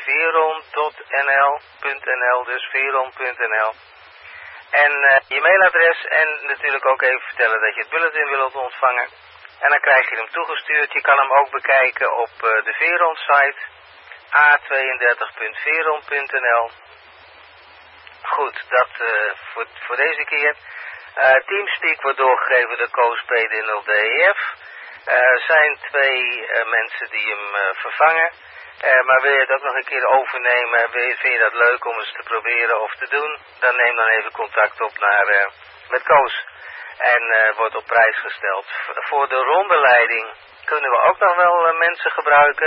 veron.nl, dus veron punt n l. En uh, je mailadres en natuurlijk ook even vertellen dat je het bulletin wilt ontvangen. En dan krijg je hem toegestuurd. Je kan hem ook bekijken op uh, de Veron site a tweeëndertig punt veron punt n l. Goed, dat uh, voor, voor deze keer. Uh, Teamspeak wordt doorgegeven door Koos P D nul D E F. Er uh, zijn twee uh, mensen die hem uh, vervangen. Uh, maar wil je het ook nog een keer overnemen, wil je, vind je dat leuk om eens te proberen of te doen, dan neem dan even contact op naar, uh, met Koos. En uh, wordt op prijs gesteld. V- voor de rondeleiding kunnen we ook nog wel uh, mensen gebruiken.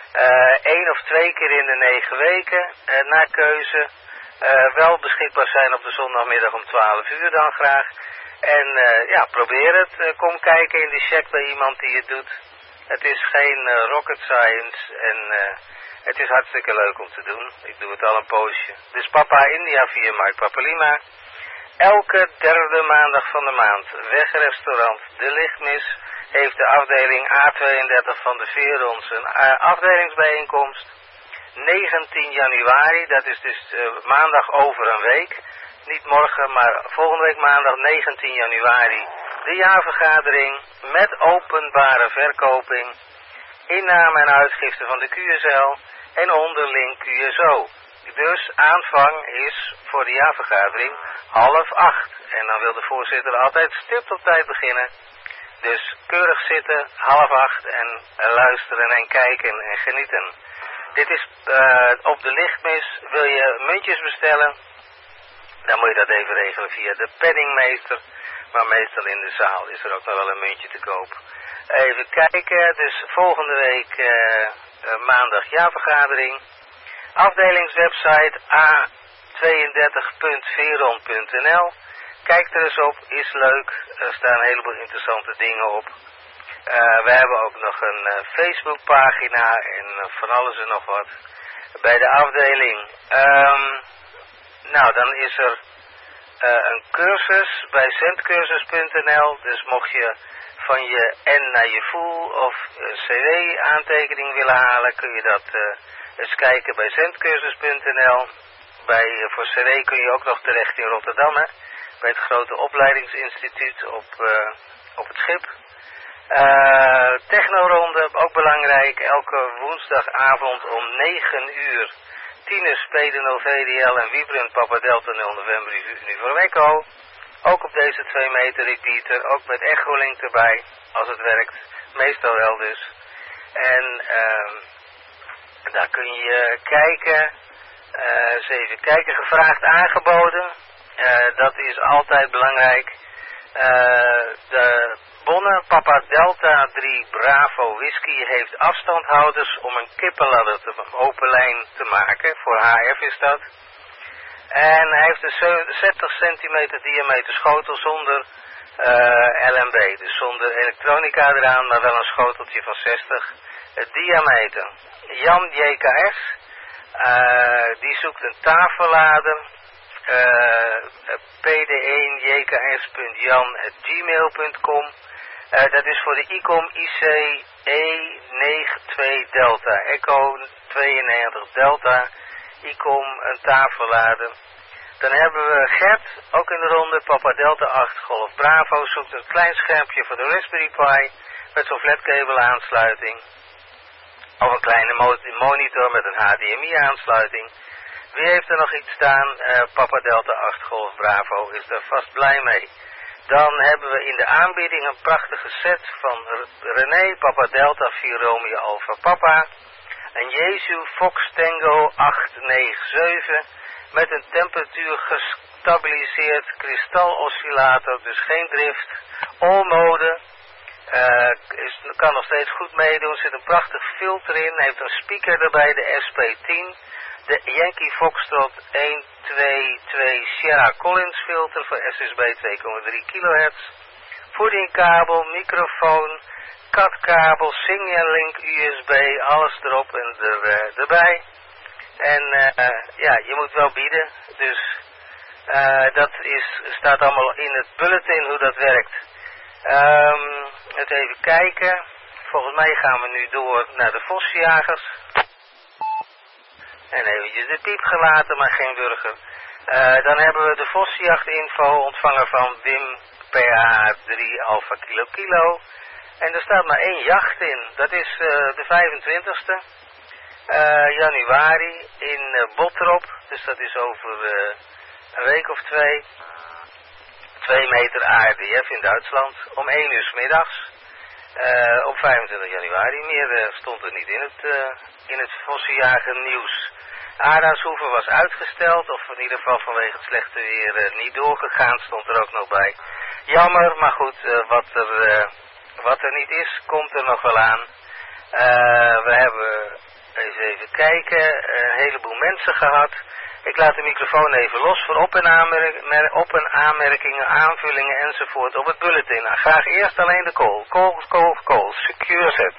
Eén uh, of twee keer in de negen weken, uh, naar keuze. Uh, wel beschikbaar zijn op de zondagmiddag om twaalf uur dan graag. En uh, ja, probeer het. Uh, kom kijken in de check bij iemand die het doet. Het is geen uh, rocket science en uh, het is hartstikke leuk om te doen. Ik doe het al een poosje. Dus Papa India via Mike Papa Lima. Elke derde maandag van de maand, wegrestaurant De Lichtmis heeft de afdeling A tweeëndertig van de Verons een uh, afdelingsbijeenkomst. negentien januari, dat is dus uh, maandag over een week. Niet morgen, maar volgende week maandag negentien januari. De jaarvergadering met openbare verkoping, inname en uitgifte van de Q S L en onderling Q S O. Dus aanvang is voor de jaarvergadering half acht. En dan wil de voorzitter altijd stipt op tijd beginnen. Dus keurig zitten, half acht en uh, luisteren en kijken en genieten. Dit is uh, op de Lichtmis. Wil je muntjes bestellen? Dan moet je dat even regelen via de penningmeester. Maar meestal in de zaal is er ook nog wel een muntje te koop. Even kijken, dus volgende week uh, uh, maandag jaarvergadering. Afdelingswebsite a tweeëndertig punt veron punt n l. Kijk er eens op, is leuk. Er staan een heleboel interessante dingen op. Uh, we hebben ook nog een uh, Facebookpagina en uh, van alles en nog wat. Bij de afdeling. Um, nou, dan is er uh, een cursus bij zendcursus punt n l. Dus mocht je van je N naar je voel of uh, C W aantekening willen halen, kun je dat uh, eens kijken bij zendcursus punt n l. Bij, uh, voor C W kun je ook nog terecht in Rotterdam, hè? Bij het grote opleidingsinstituut op, uh, op het schip. Uh, technoronde, ook belangrijk, elke woensdagavond om negen uur. Tinus, P D nul V D L en Wibrun, Papa Delta nul November Uniform Echo. Ook op deze twee meter repeater, ook met echolink erbij, als het werkt. Meestal wel dus. En uh, daar kun je kijken, uh, eens even kijken, gevraagd aangeboden. Uh, dat is altijd belangrijk. Uh, de bonnen Papa Delta drie Bravo Whisky heeft afstandhouders om een kippenladder te, open lijn te maken. Voor H F is dat. En hij heeft een zestig centimeter diameter schotel zonder uh, L M B. Dus zonder elektronica eraan, maar wel een schoteltje van zestig uh, diameter. Jan J K S, uh, die zoekt een tafellader. Uh, p d één j k s punt jan at gmail punt com. Uh, dat is voor de ICOM I C E tweeënnegentig Delta. Echo tweeënnegentig Delta. ICOM een tafellader. Dan hebben we Gert, ook in de ronde, Papa Delta acht Golf Bravo. Zoekt een klein schermpje voor de Raspberry Pi met zo'n flatkabel aansluiting. Of een kleine monitor met een H D M I aansluiting. Wie heeft er nog iets staan? Uh, Papa Delta acht Golf Bravo is er vast blij mee. Dan hebben we in de aanbieding een prachtige set van René, Papa Delta vier Romeo Alpha Papa. Een Jesu Fox Tango acht negen zeven met een temperatuur gestabiliseerd kristaloscillator, dus geen drift. All-mode, uh, is, kan nog steeds goed meedoen, zit een prachtig filter in, heeft een speaker erbij, de S P tien. De Yankee Foxtrot een twee twee Sierra Collins filter voor S S B twee komma drie kilohertz. Voedingkabel, microfoon, C A T-kabel, Signaling, U S B, alles erop en er, uh, erbij. En uh, ja, je moet wel bieden. Dus uh, dat is, staat allemaal in het bulletin hoe dat werkt. Um, het even kijken. volgens mij gaan we nu door naar de vosjagers. En eventjes de piep gelaten, maar geen burger. Uh, dan hebben we de vosjachtinfo ontvangen van Wim P A drie Alpha Kilo Kilo. En er staat maar één jacht in. Dat is uh, de vijfentwintigste uh, januari in uh, Bottrop. Dus dat is over uh, een week of twee. Twee meter A R D F in Duitsland. Om één uur 's middags. Uh, op vijfentwintig januari. Meer uh, stond er niet in het, uh, in het vossenjager nieuws. Aardaashoeven was uitgesteld, of in ieder geval vanwege het slechte weer uh, niet doorgegaan, stond er ook nog bij. Jammer, maar goed, uh, wat, er, uh, wat er niet is, komt er nog wel aan. Uh, we hebben, eens even kijken, een heleboel mensen gehad. Ik laat de microfoon even los voor op- en, aanmerk, op- en aanmerkingen, aanvullingen enzovoort op het bulletin. Nou, graag eerst alleen de call. Call, call, call. Secure set.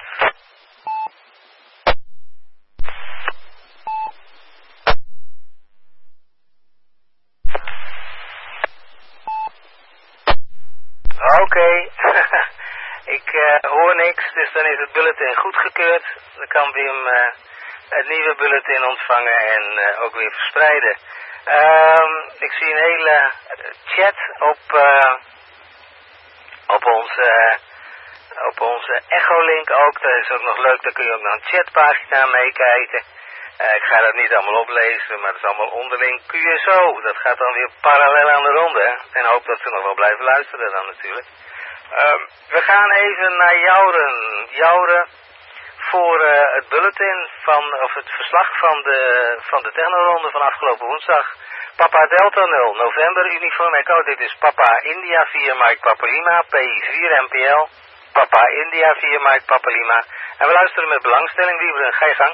Oké, okay. Ik uh, hoor niks, dus dan is het bulletin goedgekeurd. Dan kan Wim uh, het nieuwe bulletin ontvangen en uh, ook weer verspreiden. Um, ik zie een hele chat op, uh, op onze, uh, op onze Echolink ook. Dat is ook nog leuk, daar kun je ook nog een chatpagina meekijken. Uh, ik ga dat niet allemaal oplezen, maar dat is allemaal onderling Q S O. Dat gaat dan weer parallel aan de ronde. Hè? En hoop dat ze nog wel blijven luisteren dan natuurlijk. Um, we gaan even naar Jouren. Jouren voor uh, het bulletin van, of het verslag van de, van de technoronde van afgelopen woensdag. Papa Delta nul, november, uniform echo. Dit is Papa India vier, Mike Papa Lima, P I vier M P L. Papa India vier, Mike Papa Lima. En we luisteren met belangstelling, Wieberen. Ga je gang.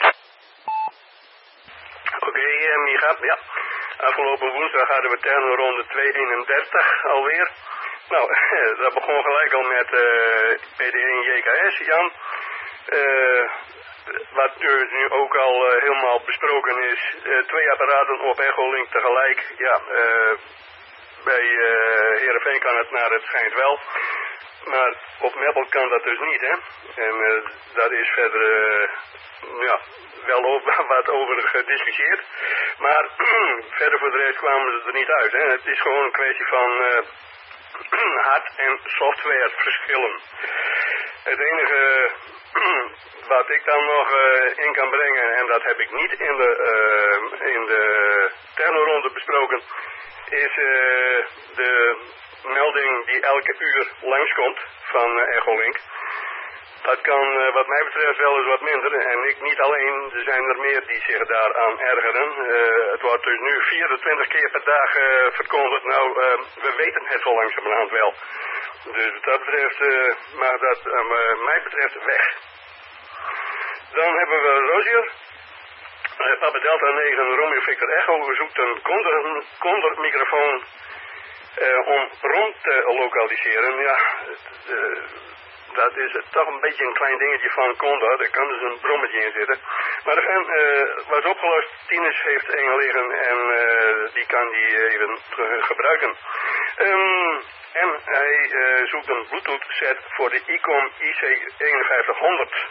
Oké, okay, uh, Micha, ja. Afgelopen woensdag hadden we technoronde tweehonderdeenendertig alweer. Nou, dat begon gelijk al met uh, P D één J K S, Jan. Uh, wat uh, nu ook al uh, helemaal besproken is, uh, twee apparaten op Echolink tegelijk. Ja, uh, bij uh, Heerenveen kan het naar het schijnt wel. Maar op Meppel kan dat dus niet, hè. En uh, dat is verder, uh, ja, wel over, wat over gediscussieerd. Maar verder voor de rest kwamen ze er niet uit, hè. Het is gewoon een kwestie van uh, hard- en softwareverschillen. Het enige wat ik dan nog uh, in kan brengen, en dat heb ik niet in de, uh, in de technoronde besproken, is uh, de melding die elke uur langskomt van uh, Echolink. Dat kan uh, wat mij betreft wel eens wat minder. En ik niet alleen, er zijn er meer die zich daaraan ergeren. Uh, het wordt dus nu vierentwintig keer per dag uh, verkondigd. Nou, uh, we weten het zo langzamerhand wel. Dus wat dat betreft uh, mag dat uh, mij betreft weg. Dan hebben we Rozier. Uh, Papa Delta negen, Romeo Victor Echo zoekt een konder, kondermicrofoon uh, om rond te lokaliseren. Ja, het, uh, dat is toch een beetje een klein dingetje van Condor. Er kan dus een brommetje in zitten. Maar de fan uh, was opgelost. Tinus heeft een liggen en uh, die kan die even gebruiken. Um, en hij uh, zoekt een Bluetooth set voor de ICOM I C eenenvijftighonderd.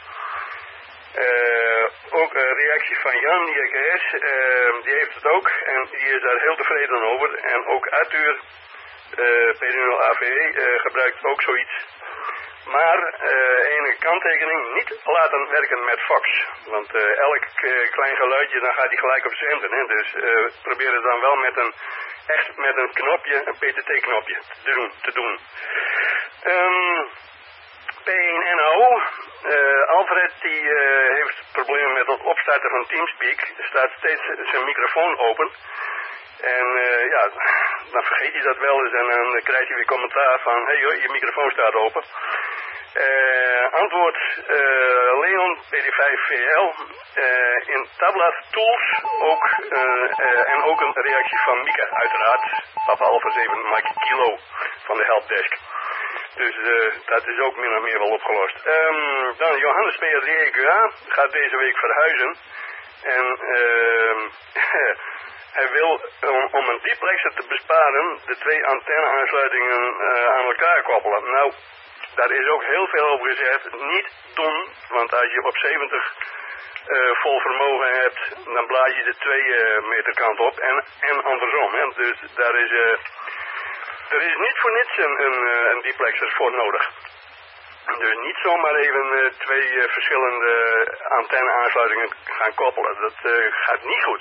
Uh, ook een reactie van Jan, J K S, uh, die heeft het ook en die is daar heel tevreden over. En ook Arthur, uh, P D nul A V E, uh, gebruikt ook zoiets. Maar uh, enige kanttekening, niet laten werken met Fox. Want uh, elk uh, klein geluidje, dan gaat hij gelijk op zenden. Hè? Dus uh, probeer het dan wel met een, echt met een knopje, een P T T-knopje te doen. Te doen. Um, P één N O, uh, Alfred die uh, heeft problemen met het opstarten van Teamspeak. Er staat steeds zijn microfoon open. En uh, ja, dan vergeet hij dat wel eens en dan krijgt hij weer commentaar van, hé hey joh, je microfoon staat open. Uh, antwoord uh, Leon, P D vijf V L, uh, in Tablet Tools ook, uh, uh, en ook een reactie van Mika uiteraard, Papa Alpha zeven Mike Kilo van de helpdesk. Dus uh, dat is ook min of meer wel opgelost. Um, dan Johannes P drie E Q A gaat deze week verhuizen en uh, hij wil, om, om een diplexer te besparen, de twee antenne-aansluitingen uh, aan elkaar koppelen. Nou, daar is ook heel veel over gezegd. Niet doen, want als je op zeventig uh, vol vermogen hebt, dan blaas je de twee uh, meter kant op en, en andersom. Hè. Dus daar is, uh, er is niet voor niets een, een, een diplexer voor nodig. Dus niet zomaar even uh, twee uh, verschillende antenne-aansluitingen gaan koppelen. Dat uh, gaat niet goed.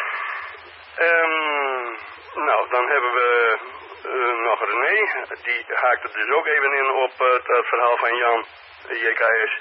Um, nou, dan hebben we uh, nog René. Die haakt er dus ook even in op uh, het verhaal van Jan, J K S.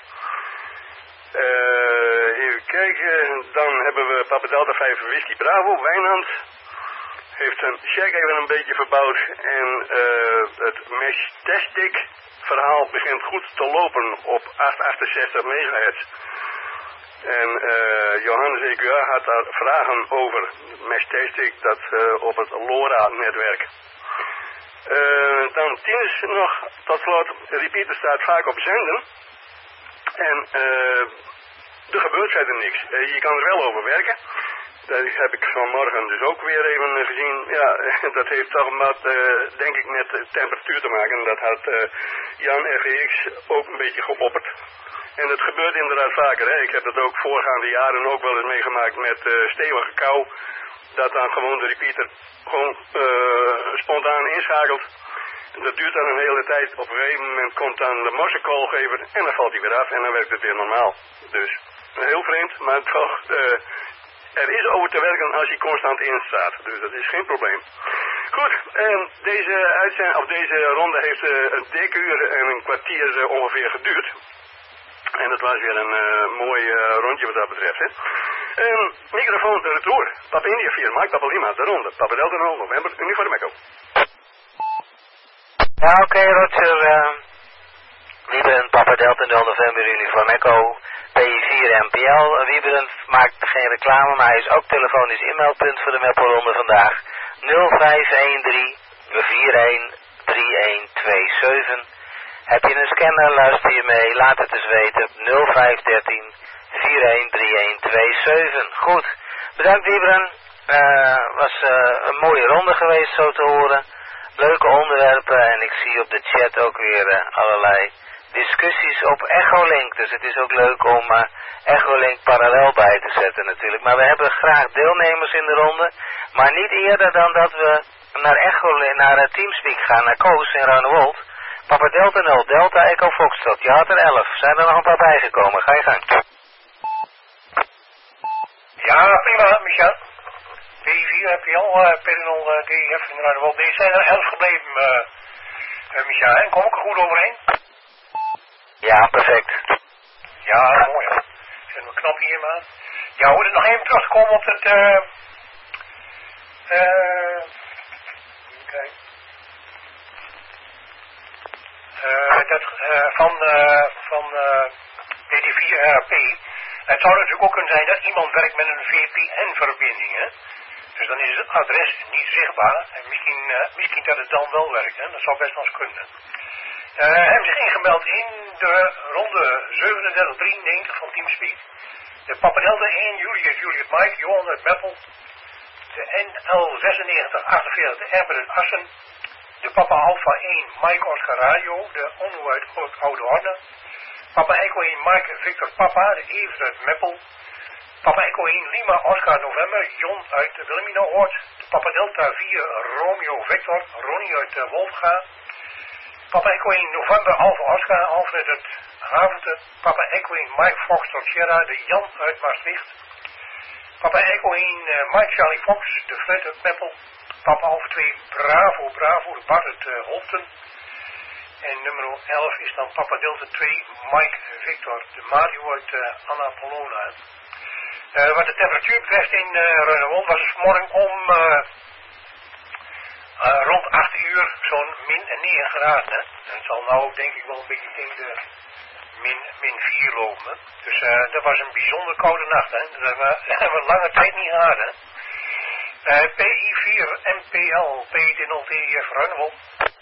Uh, even kijken. Dan hebben we Papa Delta vijf Whisky Bravo. Wijnand heeft zijn check even een beetje verbouwd. En uh, het mesh testic verhaal begint goed te lopen op achthonderdachtenzestig megahertz. En uh, Johannes E Q A had daar vragen over mesh testing, dat uh, op het LoRa-netwerk. Uh, dan Tinus nog tot slot. Repeater staat vaak op zenden. En uh, er gebeurt verder niks. Uh, je kan er wel over werken. Dat heb ik vanmorgen dus ook weer even gezien. Ja, dat heeft toch wat, uh, denk ik, met de temperatuur te maken. Dat had uh, Jan F X ook een beetje geopperd. En het gebeurt inderdaad vaker. Hè. Ik heb dat ook voorgaande jaren ook wel eens meegemaakt met uh, stevige kou. Dat dan gewoon de repeater gewoon uh, spontaan inschakelt. Dat duurt dan een hele tijd. Op een gegeven moment komt dan de morsekoolgever en dan valt hij weer af en dan werkt het weer normaal. Dus heel vreemd, maar toch... Uh, Er is over te werken als hij constant instaat, dus dat is geen probleem. Goed, en deze uitzending, of deze ronde heeft uh, een dik uur en een kwartier uh, ongeveer geduurd. En dat was weer een uh, mooi uh, rondje wat dat betreft. Hè. Um, microfoon de retour. Papa India vier, Mike, Papa Lima, de ronde. Papa Delta nul, november, uniform echo. Ja, oké, okay, Roger. Uh, Wieberen, Papa Delta nul, november, uniform echo. P I vier M P L. Wieberen maakt geen reclame, maar hij is ook telefonisch inmeldpunt voor de Meppelronde vandaag. nul vijf een drie vier een drie een twee zeven. Heb je een scanner, luister je mee, laat het eens weten. nul vijf een drie vier een drie een twee zeven. Goed, bedankt Wieberen. Uh, was uh, een mooie ronde geweest zo te horen. Leuke onderwerpen en ik zie op de chat ook weer uh, allerlei discussies op Echolink. Dus het is ook leuk om uh, Echolink parallel bij te zetten natuurlijk. Maar we hebben graag deelnemers in de ronde. Maar niet eerder dan dat we naar Echolink, naar uh, Teamspeak gaan, naar Koos in Ruinewold. Papa Delta nul, Delta Echo Foxtrot. Je had er elf. Zijn er nog een paar bijgekomen? Ga je gang. Ja, prima, Michel. D vier heb je al, uh, Perinol uh, D F in Ruinewold. Deze zijn er elf gebleven, uh, uh, Michel. En kom ik er goed overheen? Ja, perfect. Ja, mooi hoor. Zet mijn knopje hier maar. Ja, hoe het nog even terugkomen op het, eh, uh, uh, even kijken. Uh, dat, uh, van, uh, van, uh, D D vier R P. Het zou natuurlijk ook kunnen zijn dat iemand werkt met een V P N-verbinding, hè. Dus dan is het adres niet zichtbaar. En misschien, uh, misschien dat het dan wel werkt, hè. Dat zou best wel eens kunnen. Uh, hebben zich ingemeld in de ronde zevenendertig drieënnegentig van Teamspeak. De Papa Delta één, Julius, Julius Mike, Johan uit Meppel. De N L zesennegentig achtenveertig, de Herbert uit Assen. De Papa Alpha één, Mike Oscar Radio, de Onno uit Oude Horne. Papa Echo één, Mike Victor Papa, de Evers uit Meppel. Papa Echo één, Lima Oscar November, Jon uit Wilhelmina-Oord. De Papa Delta vier, Romeo Victor, Ronnie uit uh, Wolfga. Papa Echo één, November, Alpha Oscar, Alfred uit Haventen. Papa Echo één, Mike Fox tot Sierra, de Jan uit Maastricht. Papa Echo één, uh, Mike Charlie Fox, de Fred uit Meppel. Papa Alpha twee, Bravo, Bravo, de Bart uit uh, Holten. En nummer elf is dan Papa Delta twee, Mike Victor, de Mario uit uh, Annapolona. Uh, wat de temperatuur betreft in uh, Ruinewold was het vanmorgen om uh, uh, rond acht uur zo'n min negen graden. Hè. En het zal nou denk ik wel een beetje tegen de min, min vier lopen. Hè. Dus uh, dat was een bijzonder koude nacht. Hè. Dat hebben we, dat hebben we lange tijd niet gehad. Hè. Uh, P I vier M P L, P I nul T F Ruinewold.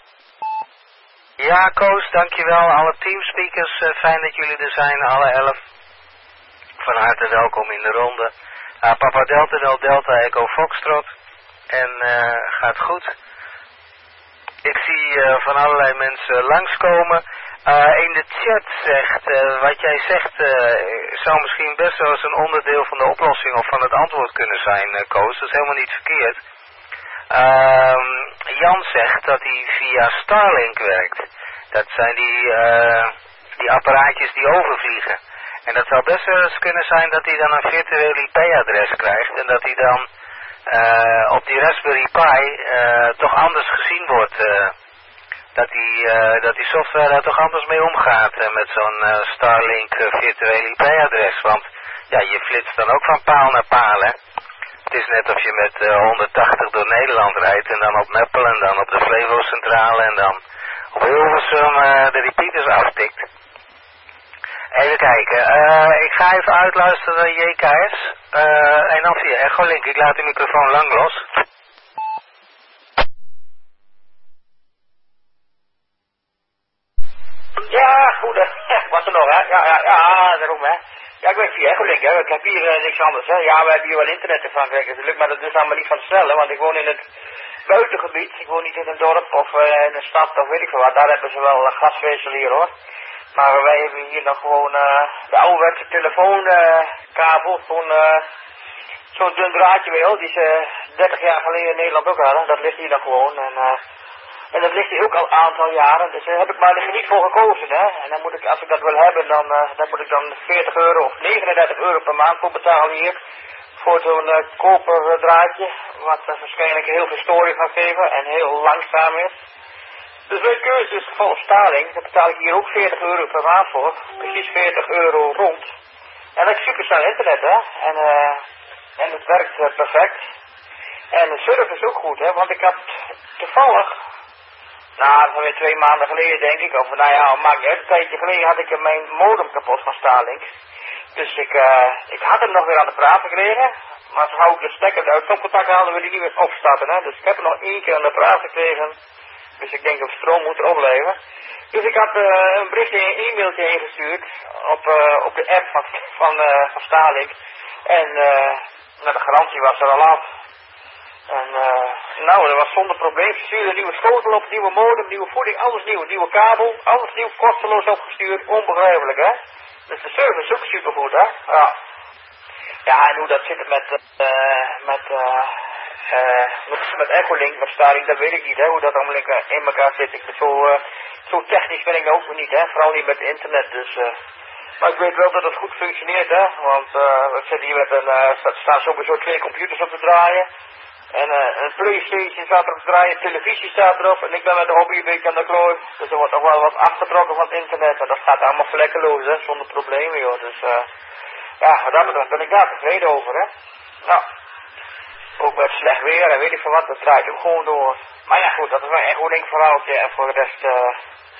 Ja, Koos, dankjewel. Alle teamspeakers, uh, fijn dat jullie er zijn, alle elf. Van harte welkom in de ronde. Uh, Papa Delta nul Delta Echo Foxtrot. En uh, gaat goed. Ik zie uh, van allerlei mensen langskomen. Uh, in de chat zegt, uh, wat jij zegt, uh, zou misschien best wel eens een onderdeel van de oplossing of van het antwoord kunnen zijn, uh, Koos. Dat is helemaal niet verkeerd. Uh, Jan zegt dat hij via Starlink werkt. Dat zijn die, uh, die apparaatjes die overvliegen. En dat zou best wel eens kunnen zijn dat hij dan een virtueel I P-adres krijgt en dat hij dan uh, op die Raspberry Pi uh, toch anders gezien wordt. Uh, dat, die, uh, dat die software daar toch anders mee omgaat uh, met zo'n uh, Starlink uh, virtueel I P-adres. Want ja, je flitst dan ook van paal naar paal, hè. Het is net of je met uh, honderdtachtig door Nederland rijdt en dan op Meppel en dan op de Flevo-centrale en dan op Hilversum uh, de repeaters aftikt. Even kijken, uh, ik ga even uitluisteren naar J K S uh, en dan via Echolink. Ik laat de microfoon lang los. Ja, goed, hè. Wat er nog, hè? Ja, ja, ja, daarom, hè. Ja, ik weet via Echolink, hè. Ik heb hier uh, niks anders, hè. Ja, we hebben hier wel internet in Frankrijk natuurlijk, maar dat is allemaal niet van te stellen, want ik woon in het buitengebied. Ik woon niet in een dorp of uh, in een stad of weet ik veel wat. Daar hebben ze wel uh, glasvezel hier, hoor. Maar wij hebben hier nog gewoon uh, de ouderwetse telefoonkabel, uh, zo'n uh, zo'n dun draadje wel, die ze dertig jaar geleden in Nederland ook hadden. Dat ligt hier nog gewoon. En, uh, en dat ligt hier ook al een aantal jaren. Dus daar heb ik maar er niet voor gekozen, hè. En dan moet ik, als ik dat wil hebben, dan, uh, dan moet ik dan veertig euro of negenendertig euro per maand voor betalen hier. Voor zo'n uh, koper draadje, wat uh, waarschijnlijk heel veel storing gaat geven en heel langzaam is. Dus mijn keuze is gevolg Starlink. Daar betaal ik hier ook veertig euro per maand voor. Precies veertig euro rond. En dat is super snel internet, hè. En, uh, en het werkt uh, perfect. En de service is ook goed, hè. Want ik had toevallig, nou, dat is alweer twee maanden geleden, denk ik. Of nou ja, maakt niet uit. Een tijdje geleden had ik mijn modem kapot van Starlink. Dus ik, uh, ik had hem nog weer aan de praat gekregen. Maar toen hou ik de stekker uit stopcontact halen, wil hij niet meer opstarten, hè. Dus ik heb hem nog één keer aan de praat gekregen. Dus ik denk dat stroom moet erop blijven. Dus ik had uh, een berichtje, een e-mailtje ingestuurd op, uh, op de app van, van, uh, van Starlink. En uh, nou, de garantie was er al af. En uh, nou, dat was zonder probleem. Ze stuurden een nieuwe schotel op, nieuwe modem, nieuwe voeding, alles nieuw. Nieuwe kabel, alles nieuw, kosteloos opgestuurd. Onbegrijpelijk, hè. Dus de service is ook supergoed, hè. Ja. Ja, en hoe dat zit met, uh, met, uh, uh, met, met Echolink, met Starlink, dat weet ik niet, hè. Hoe dat allemaal in elkaar zit. Ik ben zo, uh, zo technisch ben ik ook nog niet, hè. Vooral niet met internet, dus... Uh, maar ik weet wel dat het goed functioneert, hè. Want uh, we zitten hier met een... Uh, er staan sowieso twee computers op te draaien. En uh, een PlayStation staat erop te draaien, televisie staat erop. En ik ben met de hobby een beetje aan de klooi. Dus er wordt nog wel wat afgetrokken van het internet. Maar dat gaat allemaal vlekkeloos, hè. Zonder problemen, joh. Dus... Uh, ja, wat dat betreft ben ik daar tevreden over, hè. Nou, ook met slecht weer en weet ik veel wat, dat draait ook gewoon door. Maar ja, goed, dat is wel een Echolink verhaaltje. En voor de rest, uh,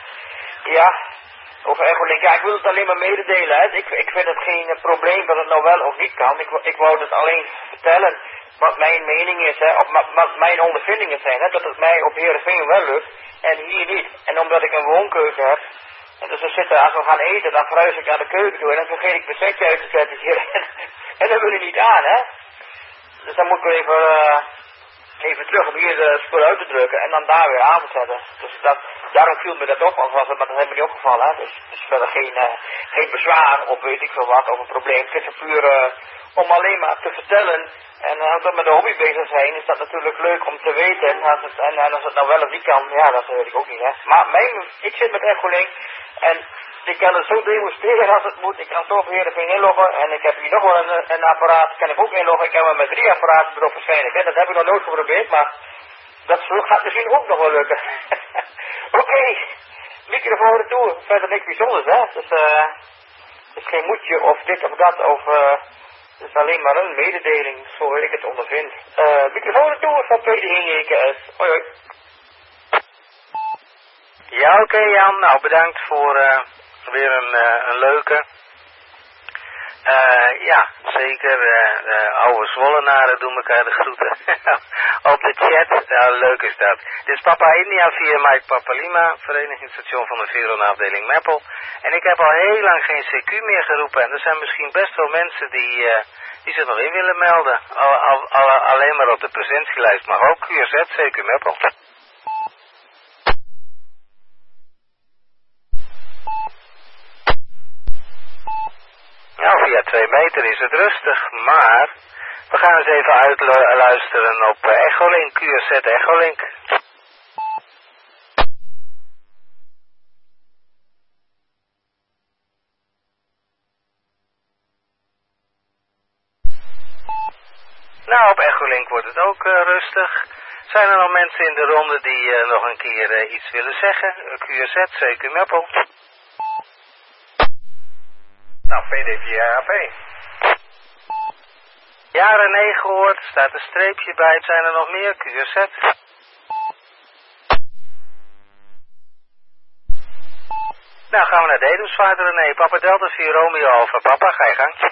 ja, over Echolink, ja, ik wil het alleen maar mededelen, hè. Ik, ik vind het geen probleem dat het nou wel of niet kan. Ik, ik wou het alleen vertellen wat mijn mening is, hè, of wat mijn ondervindingen zijn, hè. Dat het mij op Heerenveen wel lukt en hier niet. En omdat ik een woonkeuken heb... En dus we zitten, als we gaan eten, dan verhuis ik naar de keuken toe en dan vergeet ik mijn setje uit te zetten hier. En dat wil je niet aan, hè. Dus dan moet ik weer even, uh, even terug om hier de spul uit te drukken en dan daar weer aan te zetten. Dus dat, daarom viel me dat op, anders was het maar dat heeft me niet opgevallen, hè. Dus het is verder geen, uh, geen bezwaar of weet ik veel wat, of een probleem. Het is puur uh, om alleen maar te vertellen. En uh, als we met de hobby bezig zijn, is dat natuurlijk leuk om te weten. En als het, en, en als het nou wel of niet kan, ja, dat weet ik ook niet, hè. Maar mijn, ik zit met Echolink en ik kan het zo demonstreren als het moet. Ik kan zo op Heerenveen inloggen. En ik heb hier nog wel een, een apparaat, kan ik ook inloggen. Ik heb wel met drie apparaten erop waarschijnlijk, hè. Dat heb ik nog nooit geprobeerd, maar dat gaat misschien ook nog wel lukken. Oké, okay. Microfoon retour. Verder niks bijzonders, hè. Dus uh, het is geen moedje of dit of dat of... Uh, Het is alleen maar een mededeling, zo ik het ondervind. Uh, microfoon retour van P D één J K S. Hoi hoi. Ja, oké okay, Jan. Nou, bedankt voor uh, weer een, uh, een leuke. Uh, ja, zeker. Uh, de oude Zwollenaren doen elkaar de groeten. Op de chat. Ja, leuk is dat. Dit is Papa India via Mike Papa Lima, verenigingsstation van de Veronafdeling Meppel. En ik heb al heel lang geen C Q meer geroepen. En er zijn misschien best wel mensen die, uh, die zich nog in willen melden. Al, al, al, alleen maar op de presentielijst, maar ook Q Z, C Q Meppel. ja, twee meter is het rustig, maar we gaan eens even uitluisteren op uh, Echolink, Q R Z Echolink. Nou, op Echolink wordt het ook uh, rustig. Zijn er nog mensen in de ronde die uh, nog een keer uh, iets willen zeggen? Q R Z, C Q Meppel. Nou, P D vier R A P. Ja, René gehoord. Staat een streepje bij. Zijn er nog meer? Q R Z. Nou, gaan we naar Dedemsvaart, René. Papa Delta vier Romeo Alpha. Papa, ga je gang.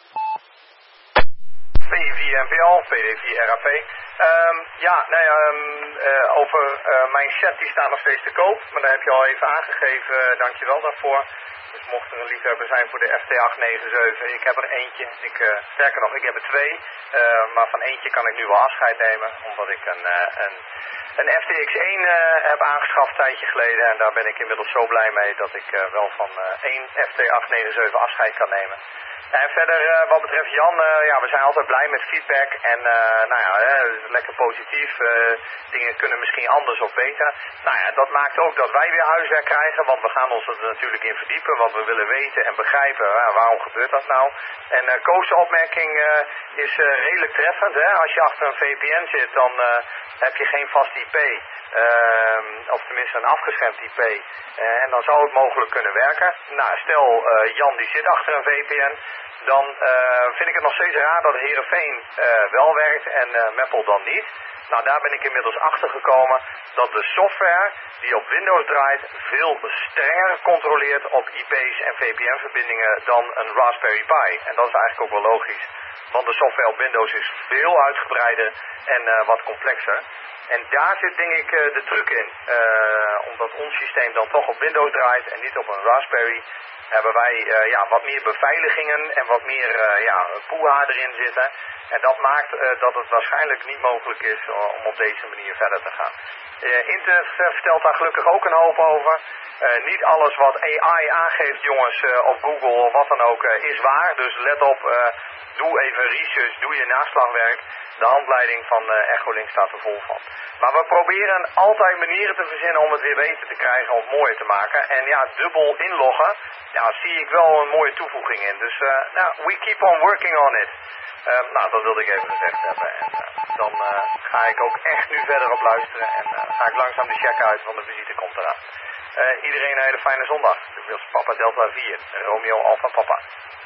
P vier N P L, P D vier R A P. Um, ja, nou ja, um, uh, over uh, mijn set die staat nog steeds te koop. Maar daar heb je al even aangegeven, uh, dankjewel daarvoor. Dus mocht er een liefhebber zijn voor de F T acht negen zeven, ik heb er eentje. Ik, uh, sterker nog, ik heb er twee. Uh, maar van eentje kan ik nu wel afscheid nemen. Omdat ik een, uh, een, een F T X één uh, heb aangeschaft een tijdje geleden. En daar ben ik inmiddels zo blij mee dat ik uh, wel van uh, één F T acht negen zeven afscheid kan nemen. En verder, uh, wat betreft Jan, uh, ja, we zijn altijd blij met feedback. En uh, nou ja, uh, lekker positief. Uh, dingen kunnen misschien anders of beter. Nou ja, dat maakt ook dat wij weer huiswerk krijgen. Want we gaan ons er natuurlijk in verdiepen. Want we willen weten en begrijpen, uh, waarom gebeurt dat nou. En uh, Koos' opmerking uh, is uh, redelijk treffend. Hè? Als je achter een V P N zit, dan uh, heb je geen vast I P. Uh, of tenminste een afgeschermd I P. Uh, en dan zou het mogelijk kunnen werken. Nou, stel uh, Jan die zit achter een V P N. Dan uh, vind ik het nog steeds raar dat Heerenveen uh, wel werkt en uh, Meppel dan niet. Nou, daar ben ik inmiddels achter gekomen dat de software die op Windows draait veel strenger controleert op I P's en V P N-verbindingen dan een Raspberry Pi. En dat is eigenlijk ook wel logisch, want de software op Windows is veel uitgebreider en uh, wat complexer. En daar zit denk ik uh, de truc in. Uh, omdat ons systeem dan toch op Windows draait en niet op een Raspberry, hebben wij uh, ja, wat meer beveiligingen en wat meer uh, ja, poeha erin zitten. En dat maakt uh, dat het waarschijnlijk niet mogelijk is uh, om op deze manier verder te gaan. Uh, Internet uh, vertelt daar gelukkig ook een hoop over. Uh, niet alles wat A I aangeeft, jongens, uh, op Google of wat dan ook, uh, is waar. Dus let op, uh, doe even research, doe je naslagwerk. De handleiding van uh, Echolink staat er vol van. Maar we proberen altijd manieren te verzinnen om het weer beter te krijgen of mooier te maken. En ja, dubbel inloggen, ja, zie ik wel een mooie toevoeging in. Dus uh, nou, we keep on working on it. Uh, nou, dat wilde ik even gezegd hebben. En uh, dan uh, ga ik ook echt nu verder op luisteren. En uh, ga ik langzaam de check uit, want de visite komt eraan. Uh, iedereen een hele fijne zondag. Dit is Papa Delta vier, Romeo Alpha Papa.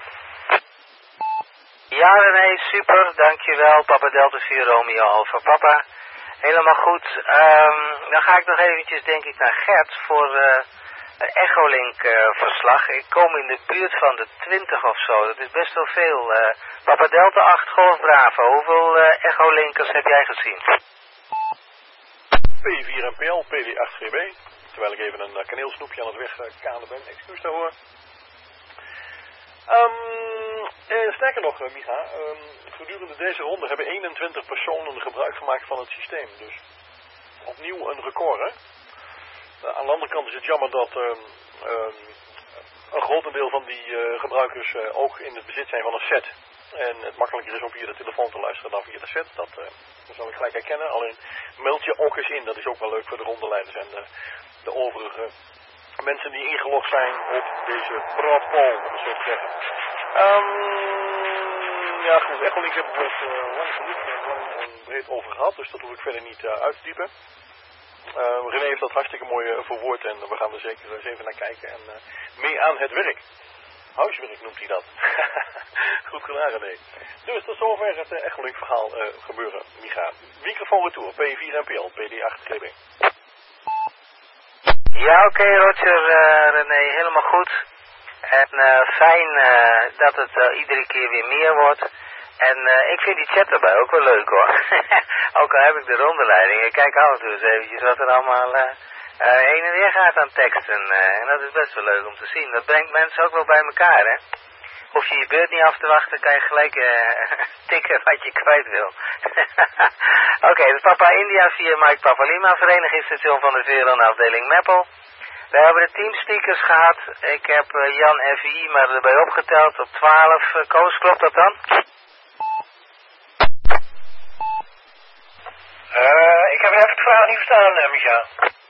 Ja, René, super, dankjewel. Papa Delta vier, Romeo Alpha Papa. Helemaal goed. Um, dan ga ik nog eventjes, denk ik, naar Gert voor uh, een Echolink uh, verslag. Ik kom in de buurt van de twintig of zo. Dat is best wel veel. Uh, Papa Delta acht Golf Bravo. Hoeveel uh, Echolinkers heb jij gezien? P vier N P L, P D acht G B. Terwijl ik even een uh, kaneelsnoepje aan het wegkanen ben. Excuus daarvoor. Um, eh, sterker nog, uh, Micha, um, gedurende deze ronde hebben eenentwintig personen gebruik gemaakt van het systeem. Dus opnieuw een record, hè? Uh, aan de andere kant is het jammer dat um, um, een grotendeel van die uh, gebruikers uh, ook in het bezit zijn van een set. En het makkelijker is om via de telefoon te luisteren dan via de set. Dat, uh, dat zal ik gelijk herkennen. Alleen meld je ook eens in, dat is ook wel leuk voor de rondeleiders en de, de overige mensen die ingelogd zijn op deze broadball, om het zo te zeggen. Um, ja goed, Echolink hebben we het uh, lang genoeg en lang en breed over gehad, dus dat hoef ik verder niet uh, uit te diepen. Uh, René heeft dat hartstikke mooi uh, verwoord en we gaan er zeker eens even naar kijken en uh, mee aan het werk. Huiswerk noemt hij dat. Goed gedaan, René. Dus tot zover het uh, Echolink verhaal uh, gebeuren, Micha. Microfoon retour, P vier N P L, P D acht G B. Ja, oké, okay, Roger, uh, René, helemaal goed. En uh, fijn uh, dat het uh, iedere keer weer meer wordt. En uh, ik vind die chat erbij ook wel leuk, hoor. Ook al heb ik de rondeleiding. Ik kijk af en toe eens eventjes wat er allemaal uh, uh, heen en weer gaat aan teksten. Uh, en dat is best wel leuk om te zien. Dat brengt mensen ook wel bij elkaar, hè. Hoef je je beurt niet af te wachten, kan je gelijk uh, tikken wat je kwijt wil. Oké, okay, dus Papa India via Mike Papa Lima, verenigingsstation van de Veron afdeling Meppel. We hebben de teamspeakers gehad. Ik heb uh, Jan F I maar erbij opgeteld op twaalf. Uh, Koos, klopt dat dan? Uh, ik heb even de vraag niet verstaan, uh, Micha.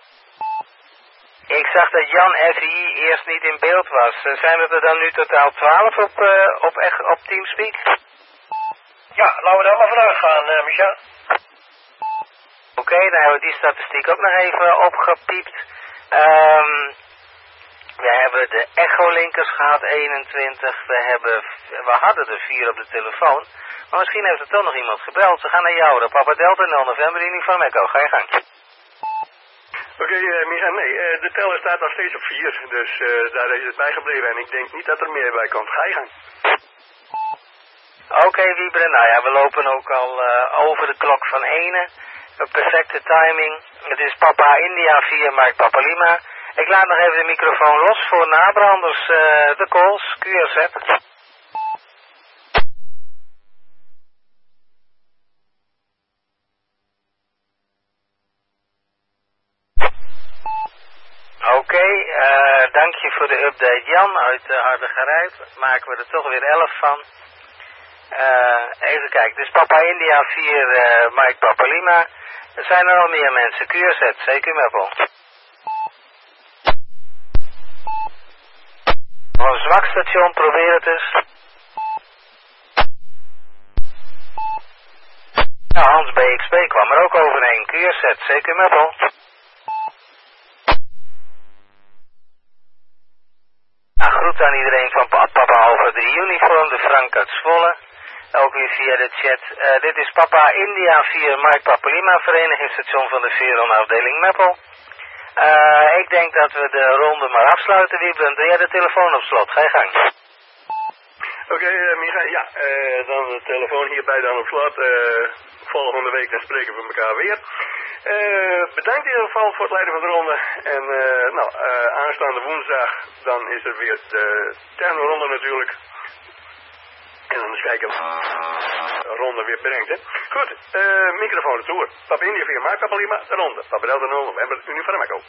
Ik zag dat Jan F I eerst niet in beeld was. Uh, zijn we er dan nu totaal twaalf op, uh, op, op Teamspeak? Ja, laten we daar maar vanuit gaan, uh, Micha. Oké, okay, dan hebben we die statistiek ook nog even opgepiept. Um, we hebben de echolinkers gehad, eenentwintig. We, hebben, we hadden er vier op de telefoon. Maar misschien heeft er toch nog iemand gebeld. Ze gaan naar jou, de Papa Delta nul november uniform Echo. Ga je gang. Oké, okay, uh, Micha, nee, uh, de teller staat nog steeds op vier. Dus uh, daar is het bijgebleven en ik denk niet dat er meer bij komt. Ga je gang. Oké, okay, Wiebren. Nou ja, we lopen ook al uh, over de klok van ene. Perfecte timing. Het is Papa India vier, Mike Papa Lima. Ik laat nog even de microfoon los voor nabranders, uh, de calls, Q R Z. Oké, okay, uh, dank je voor de update Jan uit uh, Hardergerijp. Maken we er toch weer elf van. Uh, even kijken, dus Papa India vier, uh, Mike Papa Lima. Er zijn er al meer mensen. Q R Z, C Q Meppel. Een zwak station, probeer het eens. Nou, Hans B X B kwam er ook overheen. Q R Z, C Q Meppel. Nou, groet aan iedereen van Papa Alpha drie Uniform, de Frank uit Zwolle. Ook weer via de chat. Uh, dit is Papa India vier, Mike Papa Lima, verenigingsstation van de Veron afdeling Meppel. Uh, ik denk dat we de ronde maar afsluiten, Wiebren. Doe jij de telefoon op slot? Ga je gang. Oké, okay, uh, Micha, ja, uh, dan de telefoon hierbij dan op slot. Uh, volgende week dan spreken we elkaar weer. Uh, bedankt in ieder geval voor het leiden van de ronde. En uh, nou, uh, aanstaande woensdag, dan is er weer de technoronde natuurlijk. En dan eens kijken of de ronde weer brengt, hè. Goed, uh, microfoon de toer. Papa India vier, Mike Papa Lima, de ronde. Papa Delta nul november, uniform Echo.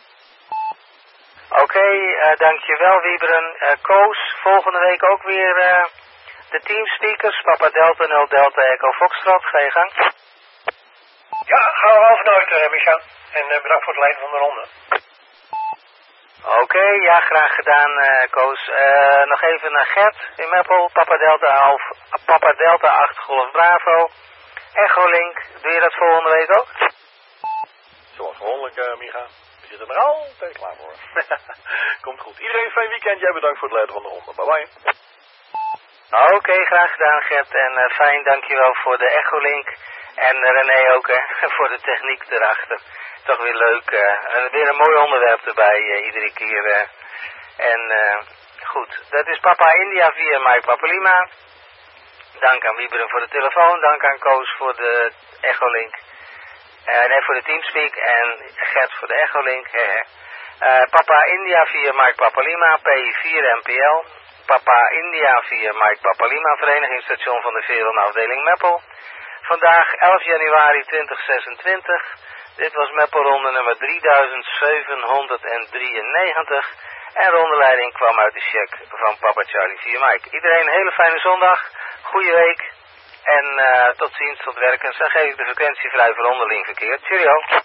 Oké, okay, uh, dankjewel Wiebren. Uh, Koos, volgende week ook weer uh, de teamspeakers. Papa Delta nul Delta Echo Foxtrot, ga je gang. Ja, gaan we wel vanuit, uh, Micha. En uh, bedankt voor het leiden van de ronde. Oké, okay, ja, graag gedaan, uh, Koos. Uh, nog even naar Gert in Meppel. Papa Delta, half, Papa Delta acht Golf Bravo. Echolink, doe je dat volgende week ook? Zoals gewoonlijk, uh, Micha. We zitten er altijd klaar voor. Komt goed. Iedereen een fijn weekend. Jij bedankt voor het leiden van de ronde. Bye bye. Oké, okay, graag gedaan, Gert. En uh, fijn, dankjewel voor de Echolink. En uh, René ook, hè, voor de techniek erachter. Toch weer leuk. Uh, weer een mooi onderwerp erbij, uh, iedere keer. Uh. En uh, goed, dat is Papa India via Mike Papa Lima. Dank aan Wieberen voor de telefoon. Dank aan Koos voor de Echolink. Uh, nee, voor de Teamspeak. En Gert voor de Echolink. Uh, uh, Papa India via Mike Papa Lima, P I vier M P L. Papa India via Mike Papa Lima, verenigingsstation van de Veron afdeling Meppel. Vandaag elf januari tweeduizend zesentwintig. Dit was Meppelronde nummer drieduizend zevenhonderddrieënnegentig. En rondeleiding kwam uit de check van Papa Charlie vier Mike. Iedereen een hele fijne zondag, goede week. En uh, tot ziens, tot werkens. Dan geef ik de frequentie vrij voor onderling verkeer. Cheerio.